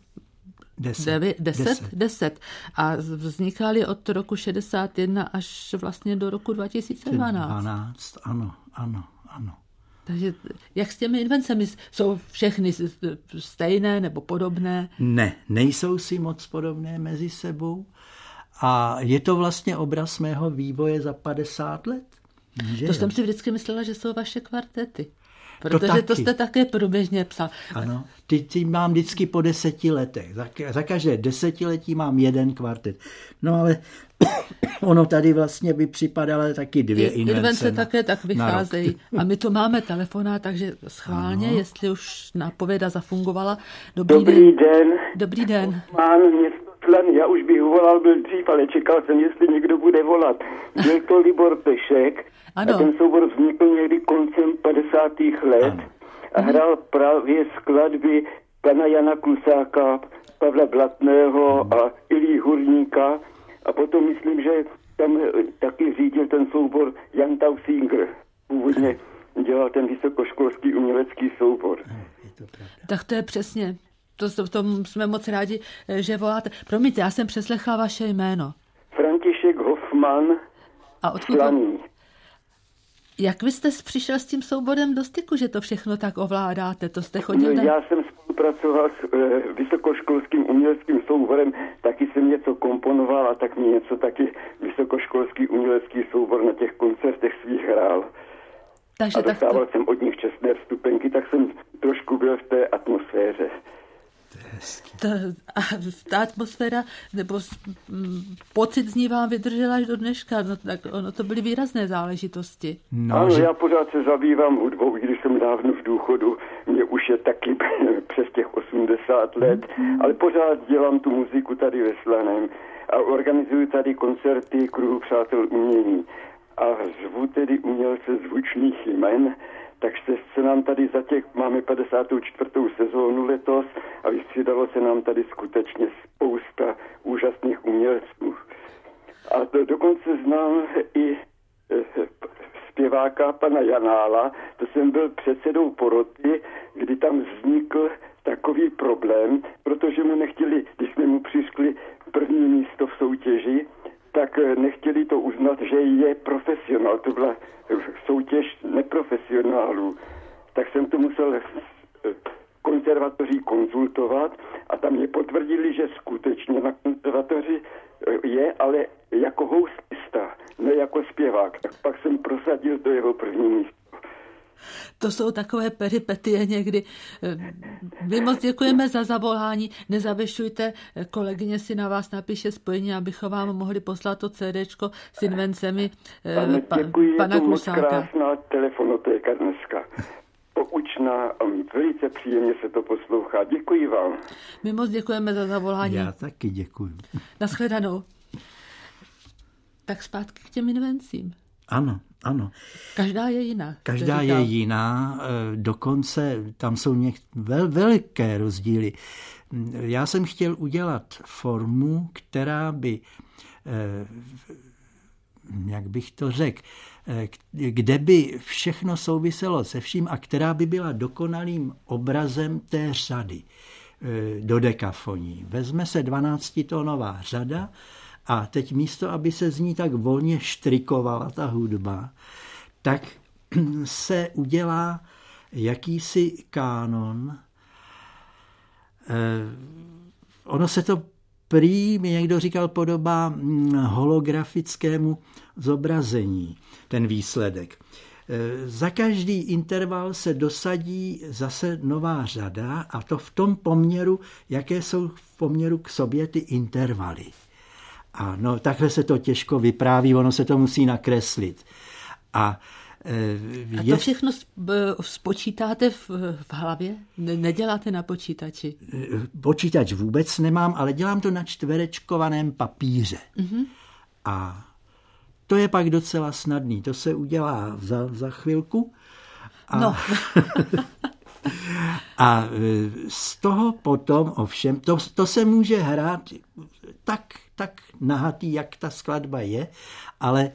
10. A vznikaly od roku 61 až vlastně do roku 2012. Ano. Takže jak s těmi invencemi? Jsou všechny stejné nebo podobné? Ne, nejsou si moc podobné mezi sebou. A je to vlastně obraz mého vývoje za 50 let. To jsem si vždycky myslela, že jsou vaše kvartety. Protože to jste také průběžně psal. Ano, ty mám vždycky po 10 letech. Za každé 10letí mám jeden kvartet. No ale ono tady vlastně by připadaly taky 2 invence také tak vycházejí. A my tu máme telefonát, takže schválně, jestli už nápověda zafungovala. Dobrý den. Dobrý den. Mám město Tlany, já už bych volal byl dřív, ale čekal jsem, jestli někdo bude volat. Byl to Libor Pešek. Ano. A ten soubor vznikl někdy koncem 50. let a hrál právě skladby pana Jana Klusáka, Pavla Blatného a Ilí Hurníka a potom myslím, že tam taky řídil ten soubor Jan Tausinger. Původně dělal ten vysokoškolský umělecký soubor. Tak to je přesně. To jsme moc rádi, že voláte. Promiňte, já jsem přeslechla vaše jméno. František Hofman. A odkud? Jak vy jste přišel s tím souborem do styku, že to všechno tak ovládáte? To jste chodil Já jsem spolupracoval s vysokoškolským uměleckým souborem, taky jsem něco komponoval a tak mi něco taky vysokoškolský umělecký soubor na těch koncertech svých hrál. Takže a dostával jsem od nich čestné vstupenky, tak jsem trošku byl v té atmosféře. Ta atmosféra, nebo pocit z ní vám vydržela až do dneška, no tak ono to byly výrazné záležitosti. Ano, já pořád se zabývám hudbou, když jsem dávno v důchodu, mě už je taky přes těch 80 let, ale pořád dělám tu muziku tady ve Slaném a organizuju tady koncerty Kruhu přátel umění a zvu tedy umělce zvučných jmen. Takže se nám tady máme 54. sezónu letos a vystřídalo se nám tady skutečně spousta úžasných umělců. A dokonce znám i zpěváka pana Janála, to jsem byl předsedou poroty, kdy tam vznikl takový problém, protože mu nechtěli, když jsme mu přišli první místo v soutěži, tak nechtěli to uznat, že je profesionál. To byla soutěž neprofesionálů. Tak jsem to musel konzervatoří konzultovat a tam mě potvrdili, že skutečně na konzervatoři je, ale jako housista, ne jako zpěvák. Tak pak jsem prosadil to jeho první místo. To jsou takové peripetie někdy. My moc děkujeme za zavolání. Nezavěšujte, kolegyně si na vás napíše spojení, abychom vám mohli poslat to CDčko s invencemi pana Klusáka. Je to moc krásná telefonotéka dneska. Poučná a velice příjemně se to poslouchá. Děkuji vám. My moc děkujeme za zavolání. Já taky děkuji. Nashledanou. Tak zpátky k těm invencím. Ano. Každá je jiná. Každá je jiná, dokonce tam jsou velké rozdíly. Já jsem chtěl udělat formu, která by, jak bych to řekl, kde by všechno souviselo se vším a která by byla dokonalým obrazem té řady dodekafoní. Vezme se 12tónová řada a teď místo, aby se z ní tak volně štrikovala ta hudba, tak se udělá jakýsi kánon. Ono se to prý, mi někdo říkal, podobá holografickému zobrazení, ten výsledek. Za každý interval se dosadí zase nová řada a to v tom poměru, jaké jsou v poměru k sobě ty intervaly. A no, takhle se to těžko vypráví, ono se to musí nakreslit. A A to všechno spočítáte v hlavě? Neděláte na počítači? Počítač vůbec nemám, ale dělám to na čtverečkovaném papíře. Mm-hmm. A to je pak docela snadný. To se udělá za chvilku. No. A z toho potom ovšem, to se může hrát tak nahatý, jak ta skladba je, ale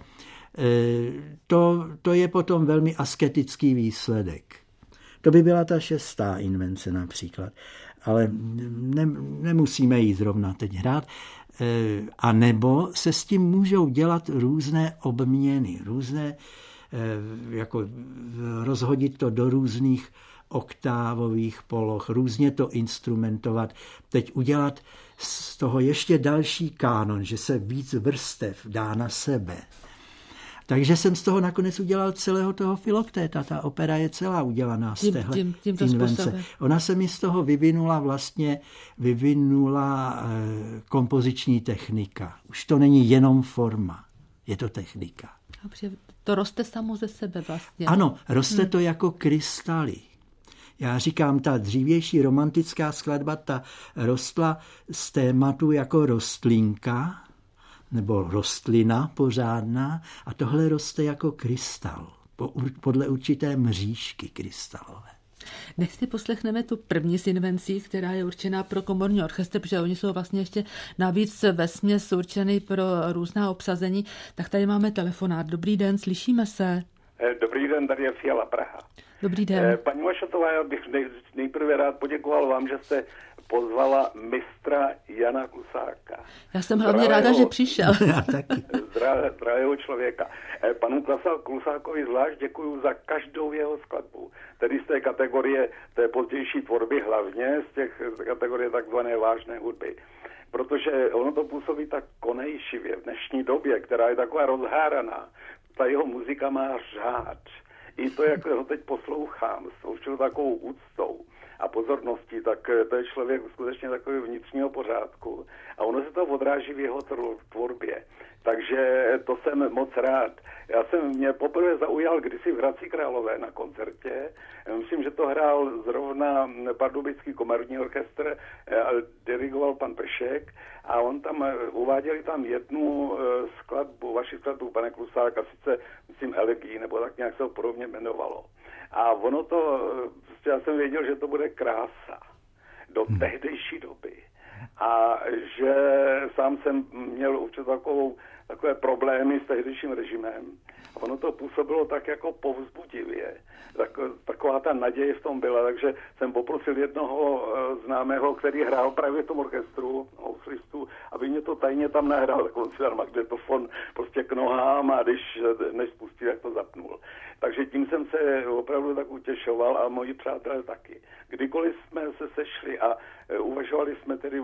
to je potom velmi asketický výsledek. To by byla ta 6. invence například, ale nemusíme jí zrovna teď hrát. A nebo se s tím můžou dělat různé obměny, různé, jako rozhodit to do různých oktávových poloh, různě to instrumentovat. Teď udělat z toho ještě další kánon, že se víc vrstev dá na sebe. Takže jsem z toho nakonec udělal celého toho Filoktéta. Ta opera je celá udělaná z téhle invence. Ona se mi z toho vyvinula kompoziční technika. Už to není jenom forma, je to technika. Dobře, to roste samo ze sebe vlastně. Ano, roste to jako krystaly. Já říkám, ta dřívější romantická skladba, ta rostla z tématu jako rostlinka, nebo rostlina pořádná, a tohle roste jako krystal, podle určité mřížky krystalové. Než si poslechneme tu první z invencí, která je určená pro komorní orchestr, protože oni jsou vlastně ještě navíc vesměs určený pro různá obsazení, tak tady máme telefonát. Dobrý den, slyšíme se. Dobrý den, tady je Fiala, Praha. Dobrý den. Paní Vašatová, já bych nejprve rád poděkoval vám, že jste pozvala mistra Jana Klusáka. Já jsem hlavně ráda, že přišel. Já taky. Zdravého člověka. Panu Klusákovi zvlášť děkuju za každou jeho skladbu. Tedy z té kategorie té pozdější tvorby, hlavně z těch kategorie takzvané vážné hudby. Protože ono to působí tak konejšivě v dnešní době, která je taková rozháraná. Ta jeho muzika má řád. I to, jak ho teď poslouchám, s určitou takovou úctou a pozorností, tak to je člověk skutečně takový vnitřního pořádku. A ono se to odráží v jeho tvorbě. Takže to jsem moc rád. Mě poprvé zaujal kdysi v Hradci Králové na koncertě. Myslím, že to hrál zrovna Pardubický komerční orchestr, dirigoval pan Pešek a on tam uváděli tam jednu skladbu, vaši skladbu, pane Klusák, a sice, myslím, Elegii, nebo tak nějak se to podobně jmenovalo. A ono to, já jsem věděl, že to bude krása do tehdejší doby. A že sám jsem měl určitě takové problémy s tehdejším režimem. A ono to působilo tak jako povzbudivě. Taková ta naděje v tom byla, takže jsem poprosil jednoho známého, který hrál právě v tom orchestru, houslistu, aby mě to tajně tam nahrál, takový si dal magnetofon prostě k nohám a než spustil, jak to zapnul. Takže tím jsem se opravdu tak utěšoval a moji přátelé taky. Kdykoliv jsme se sešli a uvažovali jsme tedy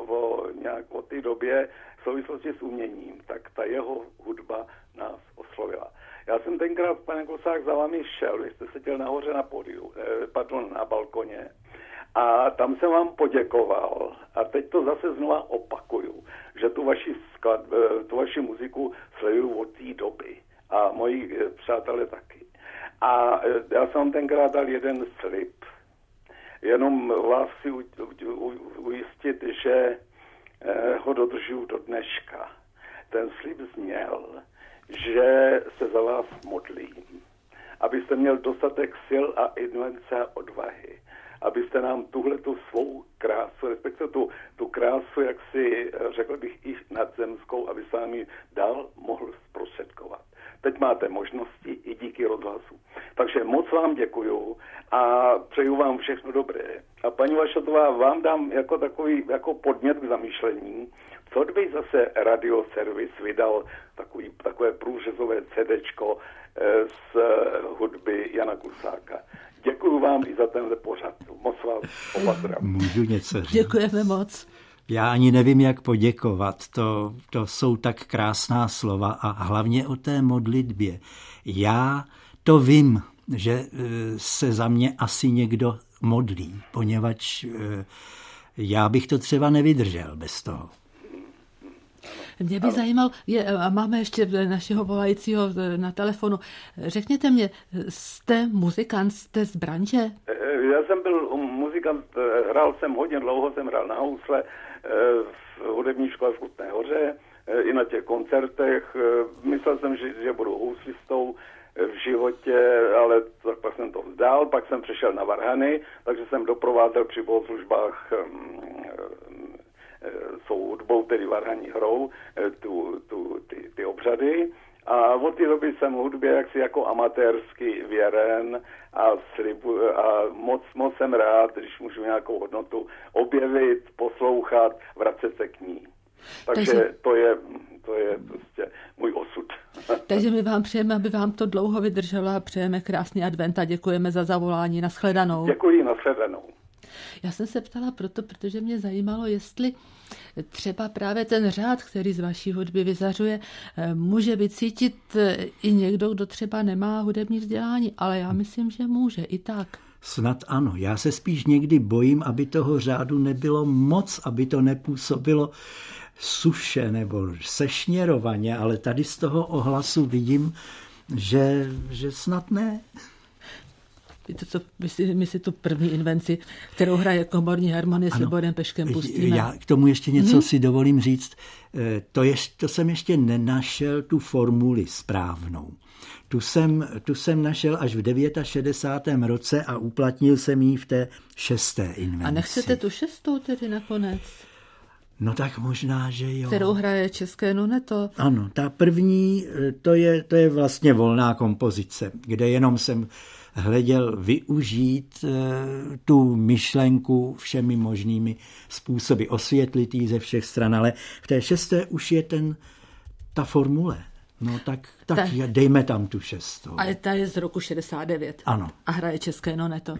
o té době v souvislosti s uměním, tak ta jeho hudba nás oslovila. Já jsem tenkrát, pane Klusák, za vámi šel, vy jste seděl nahoře na balkoně a tam jsem vám poděkoval a teď to zase znova opakuju, že tu vaši muziku sleduju od té doby a moji přátelé taky. A já jsem vám tenkrát dal jeden slib, jenom vás chci ujistit, že ho dodržuju do dneška. Ten slib zněl, že se za vás modlím, abyste měl dostatek sil a invence a odvahy, abyste nám tuhletu svou krásu, respektive tu krásu, jak si řekl bych, i nadzemskou, abyste nám ji dál mohl zprostředkovat. Teď máte možnosti i díky rozhlasu. Takže moc vám děkuju a přeju vám všechno dobré. A paní Vašatová, vám dám jako takový jako podnět k zamýšlení, co kdyby zase Radioservis vydal takové průřezové CDčko z hudby Jana Klusáka. Děkuju vám i za tenhle pořad. Moc vás pozdravím. Můžu něco říct? Děkujeme moc. Já ani nevím, jak poděkovat. To jsou tak krásná slova a hlavně o té modlitbě. Já to vím, že se za mě asi někdo modlí, poněvadž já bych to třeba nevydržel bez toho. Mě by zajímal, a máme ještě našeho volajícího na telefonu. Řekněte mě, jste muzikant, jste z branže? Já jsem byl muzikant, hrál jsem hodně dlouho, jsem hrál na housle v hudební škole v Kutné Hoře, i na těch koncertech. Myslel jsem, že budu houslistou v životě, ale pak jsem to vzdal, pak jsem přešel na varhany, takže jsem doprovázel při bohoslužbách svou hudbou, tedy varhaní hrou, ty obřady. A od té doby jsem hudbě jaksi jako amatérsky věren a moc jsem rád, když můžu nějakou hodnotu objevit, poslouchat, vracet se k ní. Takže to je prostě můj osud. Takže my vám přejeme, aby vám to dlouho vydrželo a přejeme krásný advent a děkujeme za zavolání. Nashledanou. Děkuji, nashledanou. Já jsem se ptala protože mě zajímalo, jestli třeba právě ten řád, který z vaší hudby vyzařuje, může vycítit i někdo, kdo třeba nemá hudební vzdělání, ale já myslím, že může i tak. Snad ano. Já se spíš někdy bojím, aby toho řádu nebylo moc, aby to nepůsobilo suše nebo sešněrovaně, ale tady z toho ohlasu vidím, že snad ne. Víte co, my si tu první invenci, kterou hraje komorní harmonie s Liborem Peškem, pustíme. Já k tomu ještě něco si dovolím říct. To jsem ještě nenašel tu formuli správnou. Tu jsem našel až v 69. roce a uplatnil jsem ji v té 6. invenci. A nechcete tu 6. tedy nakonec? No tak možná, že jo. Kterou hraje České Noneto. Ano, ta první, to je vlastně volná kompozice, kde jenom jsem hleděl využít tu myšlenku všemi možnými způsoby, osvětlit ji ze všech stran, ale v té 6. už je ta formule. No tak dejme tam tu 6. Ale ta je z roku 69. Ano. A hraje České Noneto.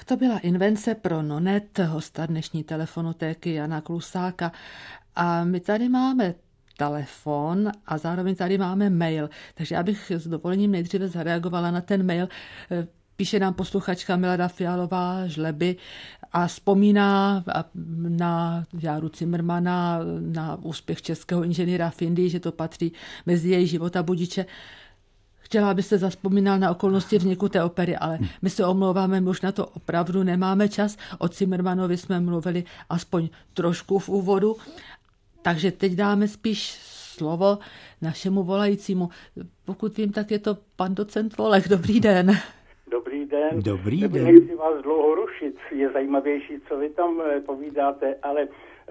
Tak to byla invence pro Nonet, hosta dnešní telefonotéky Jana Klusáka. A my tady máme telefon a zároveň tady máme mail. Takže já bych s dovolením nejdříve zareagovala na ten mail. Píše nám posluchačka Milada Fialová Žleby a vzpomíná na Járu Cimrmana, na úspěch českého inženýra v Indii, že to patří mezi její života budiče. Chtěla, aby se zazpomínal na okolnosti vzniku té opery, ale my se omlouváme, my už na to opravdu nemáme čas. O Cimrmanovi jsme mluvili aspoň trošku v úvodu, takže teď dáme spíš slovo našemu volajícímu. Pokud vím, tak je to pan docent Volek. Dobrý den. Dobrý den. Dobrý den. Nechci vás dlouho rušit, je zajímavější, co vy tam povídáte, ale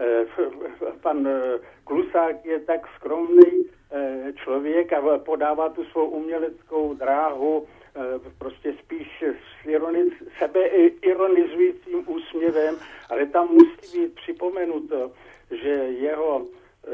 pan Klusák je tak skromný člověk a podává tu svou uměleckou dráhu prostě spíš s sebeironizujícím úsměvem, ale tam musí být připomenuto, že jeho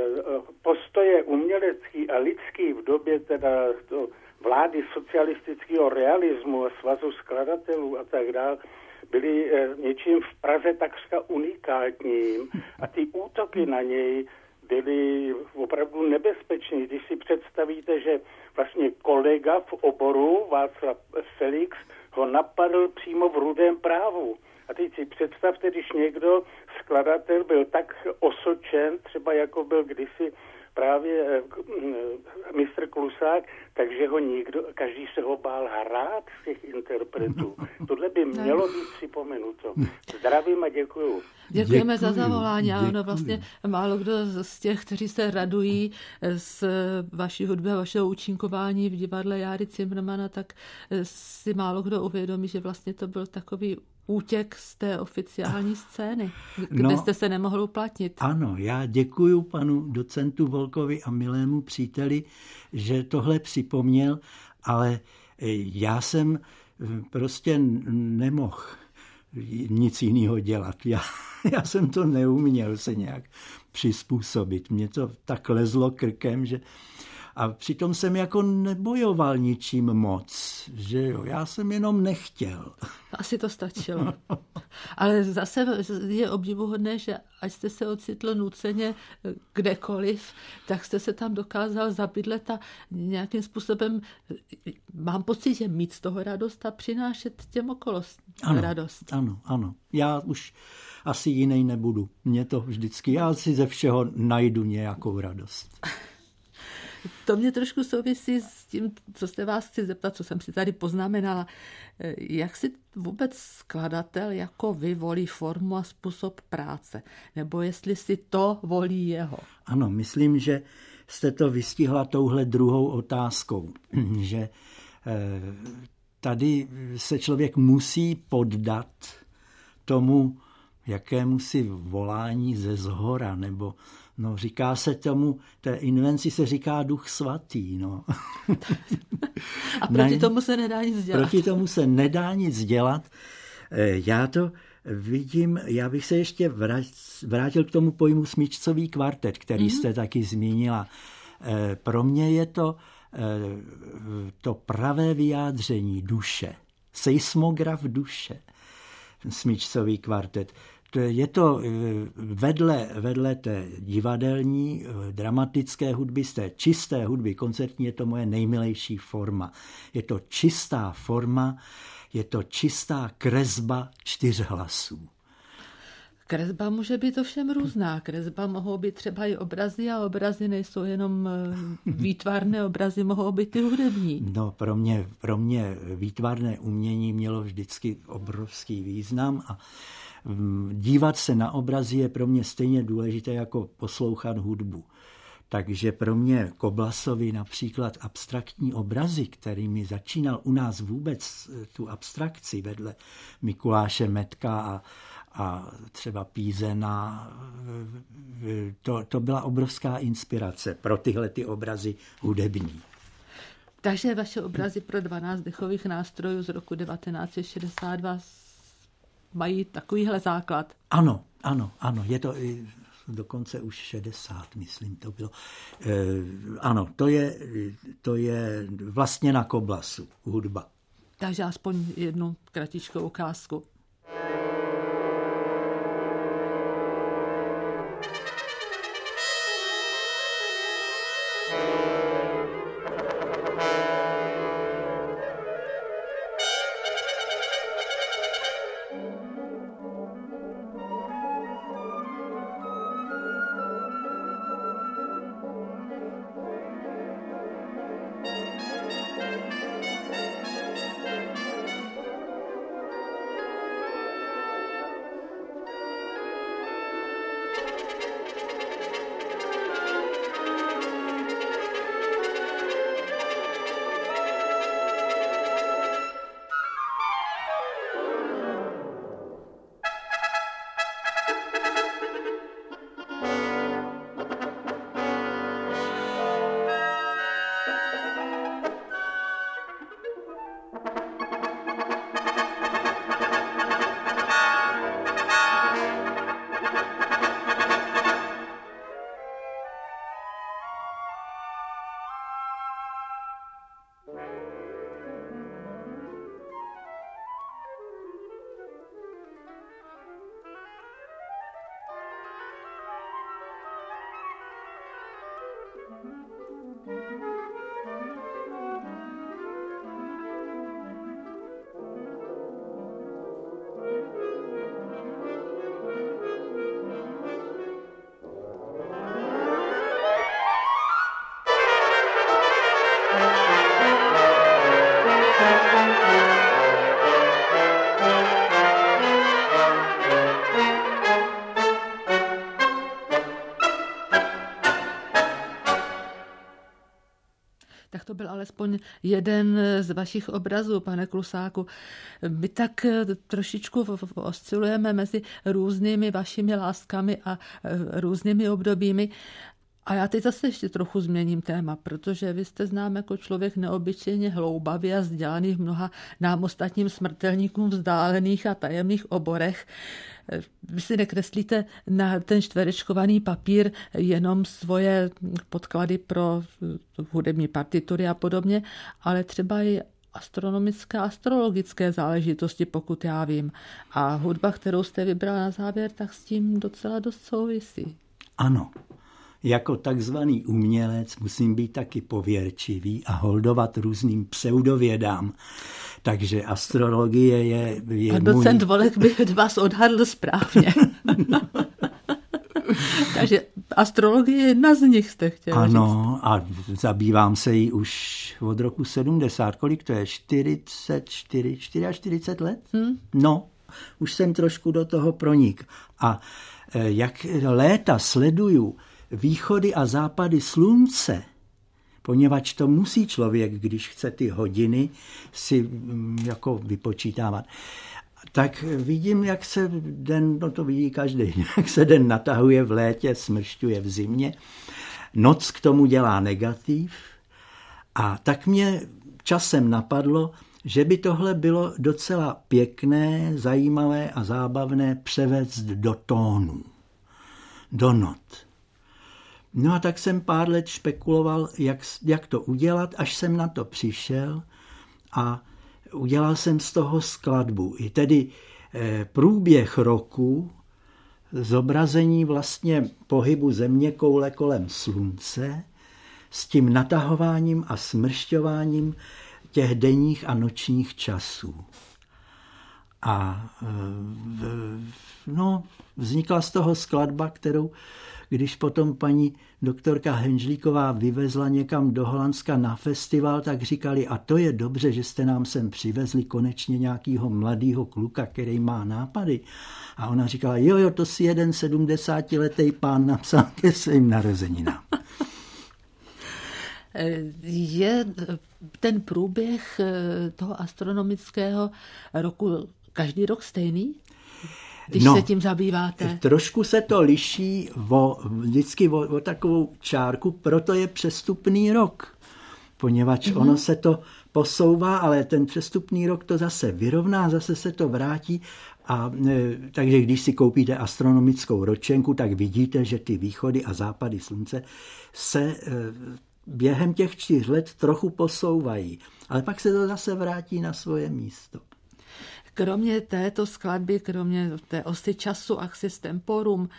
postoje umělecký a lidský v době teda vlády socialistického realismu a svazu skladatelů a tak dále byly něčím v Praze takřka unikátním a ty útoky na něj byly opravdu nebezpečné. Když si představíte, že vlastně kolega v oboru Václav Felix ho napadl přímo v Rudém právu. A teď si představte, když někdo, skladatel, byl tak osočen, třeba jako byl kdysi právě mistr Klusák, takže ho každý se ho bál hrát z těch interpretů. Tohle by mělo být připomenuto. Zdravím a děkuju. Děkujeme za zavolání. Ano, vlastně málo kdo z těch, kteří se radují z vaší hudby a vašeho účinkování v divadle Járy Cimrmana, tak si málo kdo uvědomí, že vlastně to byl takový útěk z té oficiální scény, kde jste se nemohl uplatnit. Ano, já děkuju panu docentu Volkovi a milému příteli, že tohle připomněl, ale já jsem prostě nemohl nic jiného dělat. Já jsem to neuměl se nějak přizpůsobit. Mě to tak lezlo krkem, že... A přitom jsem jako nebojoval ničím moc, že jo, já jsem jenom nechtěl. Asi to stačilo. Ale zase je obdivuhodné, že ať jste se ocitl nuceně kdekoliv, tak jste se tam dokázal zabydlet a nějakým způsobem, mám pocit, že mít z toho radost a přinášet těm okolo radost. Ano. Já už asi jiný nebudu. Mě to vždycky, já si ze všeho najdu nějakou radost. To mě trošku souvisí s tím, co se vás chci zeptat, co jsem si tady poznamenala. Jak si vůbec skladatel jako vy volí formu a způsob práce? Nebo jestli si to volí jeho? Ano, myslím, že jste to vystihla touhle druhou otázkou, že tady se člověk musí poddat tomu jakému si volání ze zhora, nebo říká se tomu, té invenci se říká Duch svatý. A proti tomu se nedá nic dělat. Proti tomu se nedá nic dělat. Já to vidím, já bych se ještě vrátil k tomu pojmu smyčcový kvartet, který jste taky zmínila. Pro mě je to pravé vyjádření duše, seismograf duše, smyčcový kvartet. Je to vedle té divadelní, dramatické hudby, z té čisté hudby koncertní, je to moje nejmilejší forma. Je to čistá forma, je to čistá kresba 4 hlasů. Kresba může být ovšem různá. Kresba mohou být třeba i obrazy a obrazy nejsou jenom výtvarné obrazy, mohou být i hudební. Pro mě výtvarné umění mělo vždycky obrovský význam a dívat se na obrazy je pro mě stejně důležité jako poslouchat hudbu. Takže pro mě Koblasovi například abstraktní obrazy, kterými začínal u nás vůbec tu abstrakci vedle Mikuláše Metka a třeba Pízena, to byla obrovská inspirace pro tyhle ty obrazy hudební. Takže vaše obrazy pro 12 dechových nástrojů z roku 1962 mají takovýhle základ. Ano, je to dokonce už 60, myslím, to bylo. Ano, to je vlastně na Koblasu hudba. Takže aspoň jednu kratičkou ukázku. Tak to byl alespoň jeden z vašich obrazů, pane Klusáku. My tak trošičku oscilujeme mezi různými vašimi láskami a různými obdobími. A já teď zase ještě trochu změním téma, protože vy jste znám jako člověk neobyčejně hloubavý a vzdělaný v mnoha nám ostatním smrtelníkům vzdálených a tajemných oborech. Vy si nekreslíte na ten čtverečkovaný papír jenom svoje podklady pro hudební partitury a podobně, ale třeba i astronomické a astrologické záležitosti, pokud já vím. A hudba, kterou jste vybral na závěr, tak s tím docela dost souvisí. Ano. Jako takzvaný umělec musím být taky pověrčivý a holdovat různým pseudovědám. Takže astrologie je a docent Volek by vás odhadl správně. Takže astrologie je jedna z nich, jste chtěl Ano, říct. A zabývám se jí už od roku 70. Kolik to je? 44 let? No, už jsem trošku do toho pronik. A jak léta sleduju východy a západy slunce, poněvadž to musí člověk, když chce ty hodiny si jako vypočítávat, tak vidím, jak se den, no to vidí každý, jak se den natahuje v létě, smršťuje v zimě, noc k tomu dělá negativ a tak mě časem napadlo, že by tohle bylo docela pěkné, zajímavé a zábavné převést do tónů, do not. No a tak jsem pár let špekuloval, jak to udělat, až jsem na to přišel a udělal jsem z toho skladbu. I tedy průběh roku, zobrazení vlastně pohybu zeměkoule kolem slunce s tím natahováním a smršťováním těch denních a nočních časů. A no, vznikla z toho skladba, kterou když potom paní doktorka Henžlíková vyvezla někam do Holandska na festival, tak říkali, a to je dobře, že jste nám sem přivezli konečně nějakýho mladýho kluka, který má nápady. A ona říkala, jo, to si jeden 70letý pán napsal ke svým narozeninám. Je ten průběh toho astronomického roku každý rok stejný? Když se tím zabýváte? Trošku se to liší vždycky o takovou čárku, proto je přestupný rok. Poněvadž ono se to posouvá, ale ten přestupný rok to zase vyrovná, zase se to vrátí. Takže když si koupíte astronomickou ročenku, tak vidíte, že ty východy a západy slunce se během těch 4 let trochu posouvají. Ale pak se to zase vrátí na svoje místo. Kromě této skladby, kromě té osy času Axis Temporum,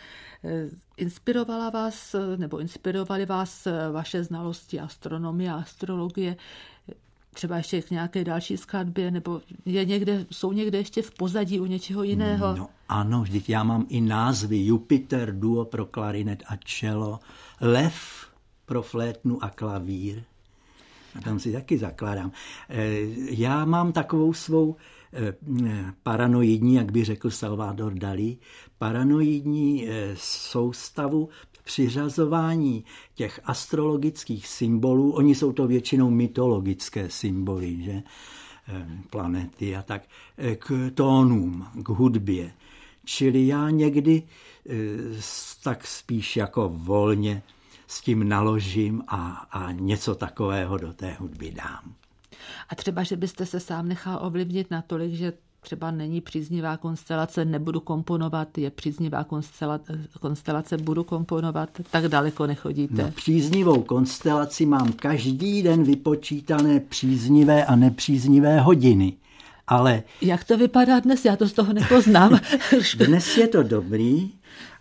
inspirovaly vás vaše znalosti astronomie a astrologie třeba ještě k nějaké další skladbě, nebo jsou někde ještě v pozadí u něčeho jiného? No ano, vždyť já mám i názvy Jupiter, duo pro klarinet a cello, Lev pro flétnu a klavír. A tam si taky zakládám. Já mám takovou svou paranoidní, jak by řekl Salvador Dalí, paranoidní soustavu přiřazování těch astrologických symbolů. Oni jsou to většinou mytologické symboly, že? Planety a tak, k tónům, k hudbě. Čili já někdy tak spíš jako volně s tím naložím a něco takového do té hudby dám. A třeba, že byste se sám nechal ovlivnit natolik, že třeba není příznivá konstelace, nebudu komponovat, je příznivá konstelace, budu komponovat, tak daleko nechodíte. No, příznivou konstelaci mám každý den vypočítané příznivé a nepříznivé hodiny. Ale jak to vypadá dnes? Já to z toho nepoznám. Dnes je to dobrý,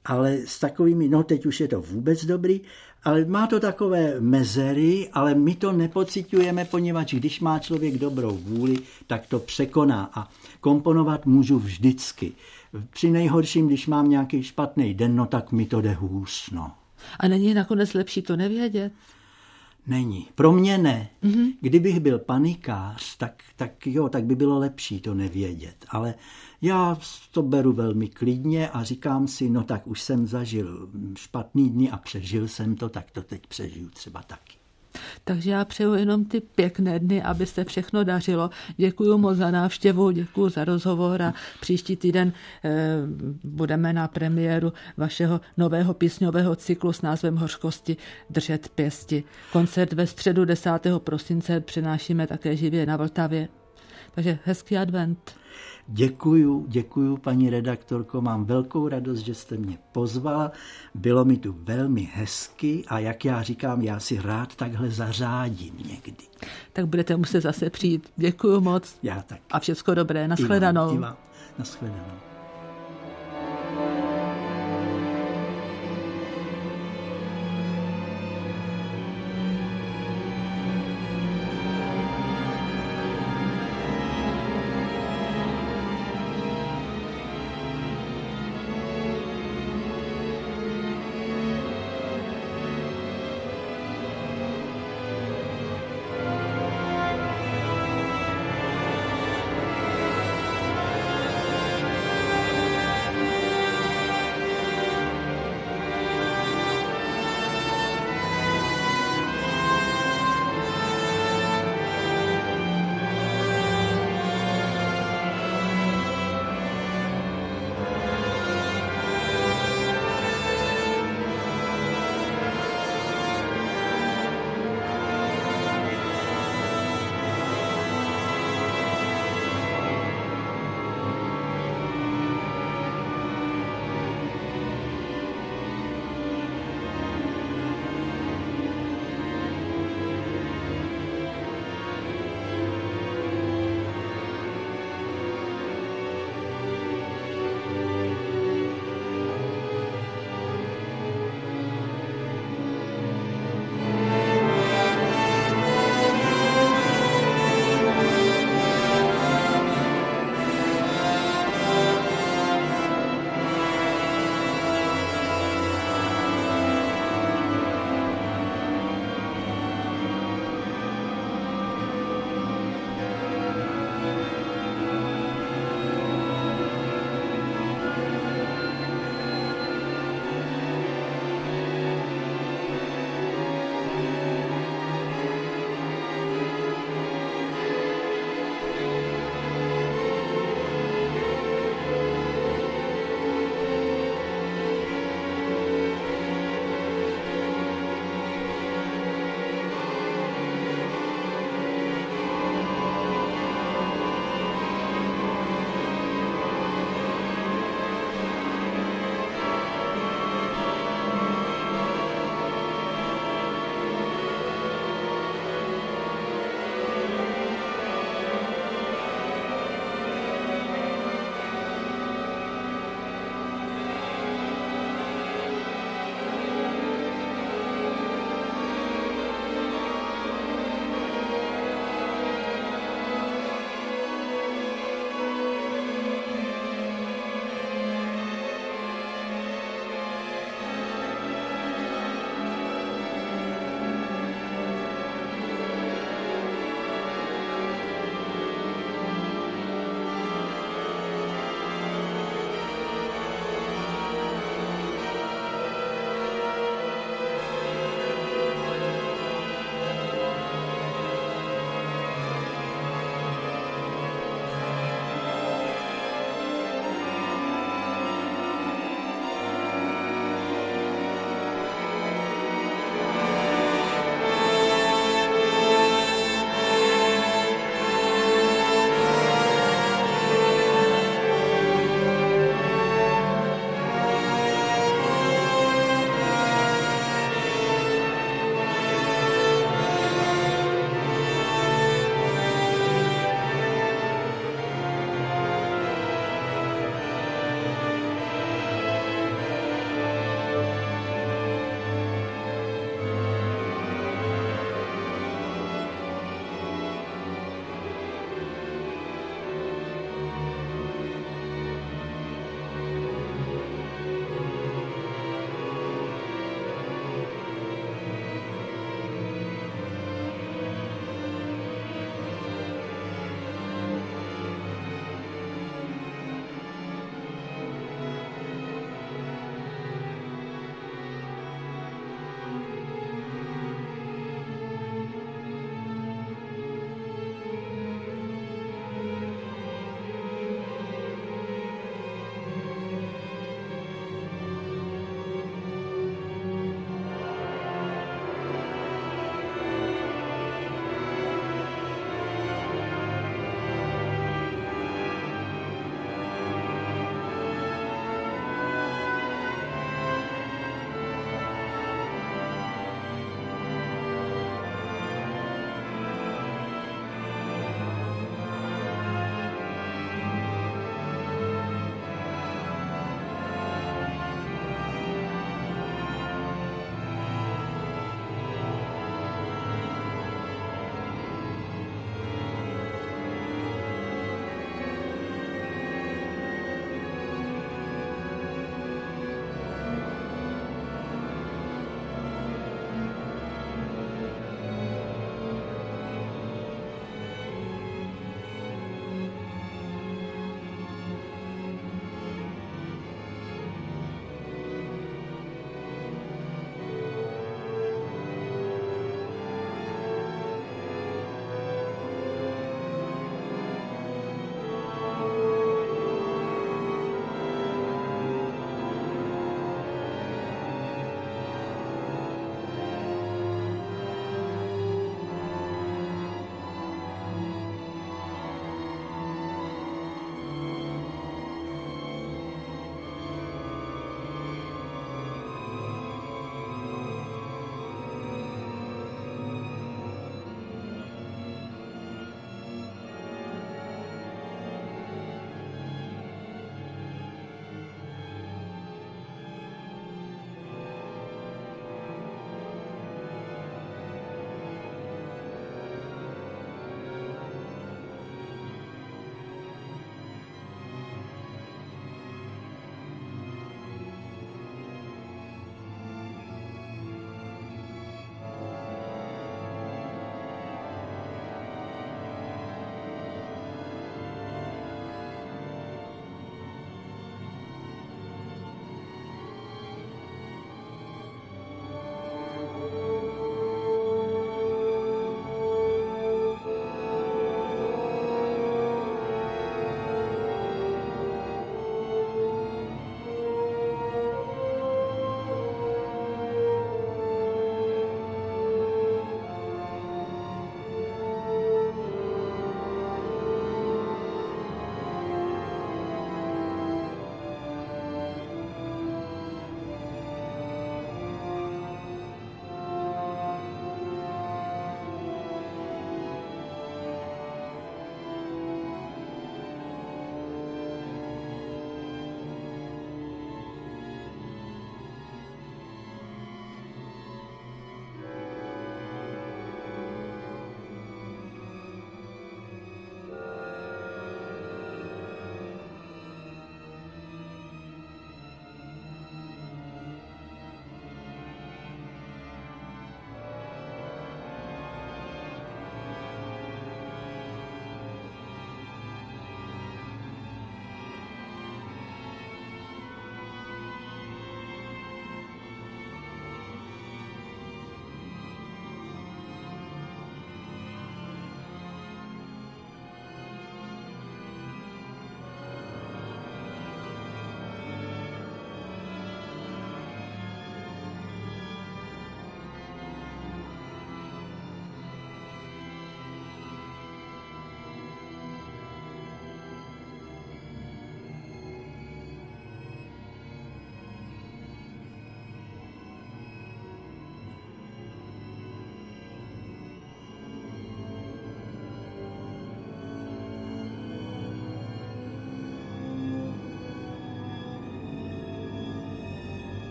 ale s takovými, no teď už je to vůbec dobrý, ale má to takové mezery, ale my to nepociťujeme, poněvadž když má člověk dobrou vůli, tak to překoná a komponovat můžu vždycky. Při nejhorším, když mám nějaký špatný den, no tak mi to jde hůř, no. A není nakonec lepší to nevědět? Není. Pro mě ne. Kdybych byl panikář, tak by bylo lepší to nevědět. Ale já to beru velmi klidně a říkám si, no tak už jsem zažil špatný dny a přežil jsem to, tak to teď přežiju třeba taky. Takže já přeju jenom ty pěkné dny, aby se všechno dařilo. Děkuju moc za návštěvu, děkuju za rozhovor a příští týden budeme na premiéru vašeho nového písňového cyklu s názvem Hořkosti držet pěsti. Koncert ve středu 10. prosince přenášíme také živě na Vltavě. Takže hezký advent. Děkuju, paní redaktorko, mám velkou radost, že jste mě pozvala, bylo mi tu velmi hezky a jak já říkám, já si rád takhle zařádím někdy. Tak budete muset zase přijít. Děkuju moc. Já tak. A všecko dobré. Nashledanou. I vám. Nashledanou.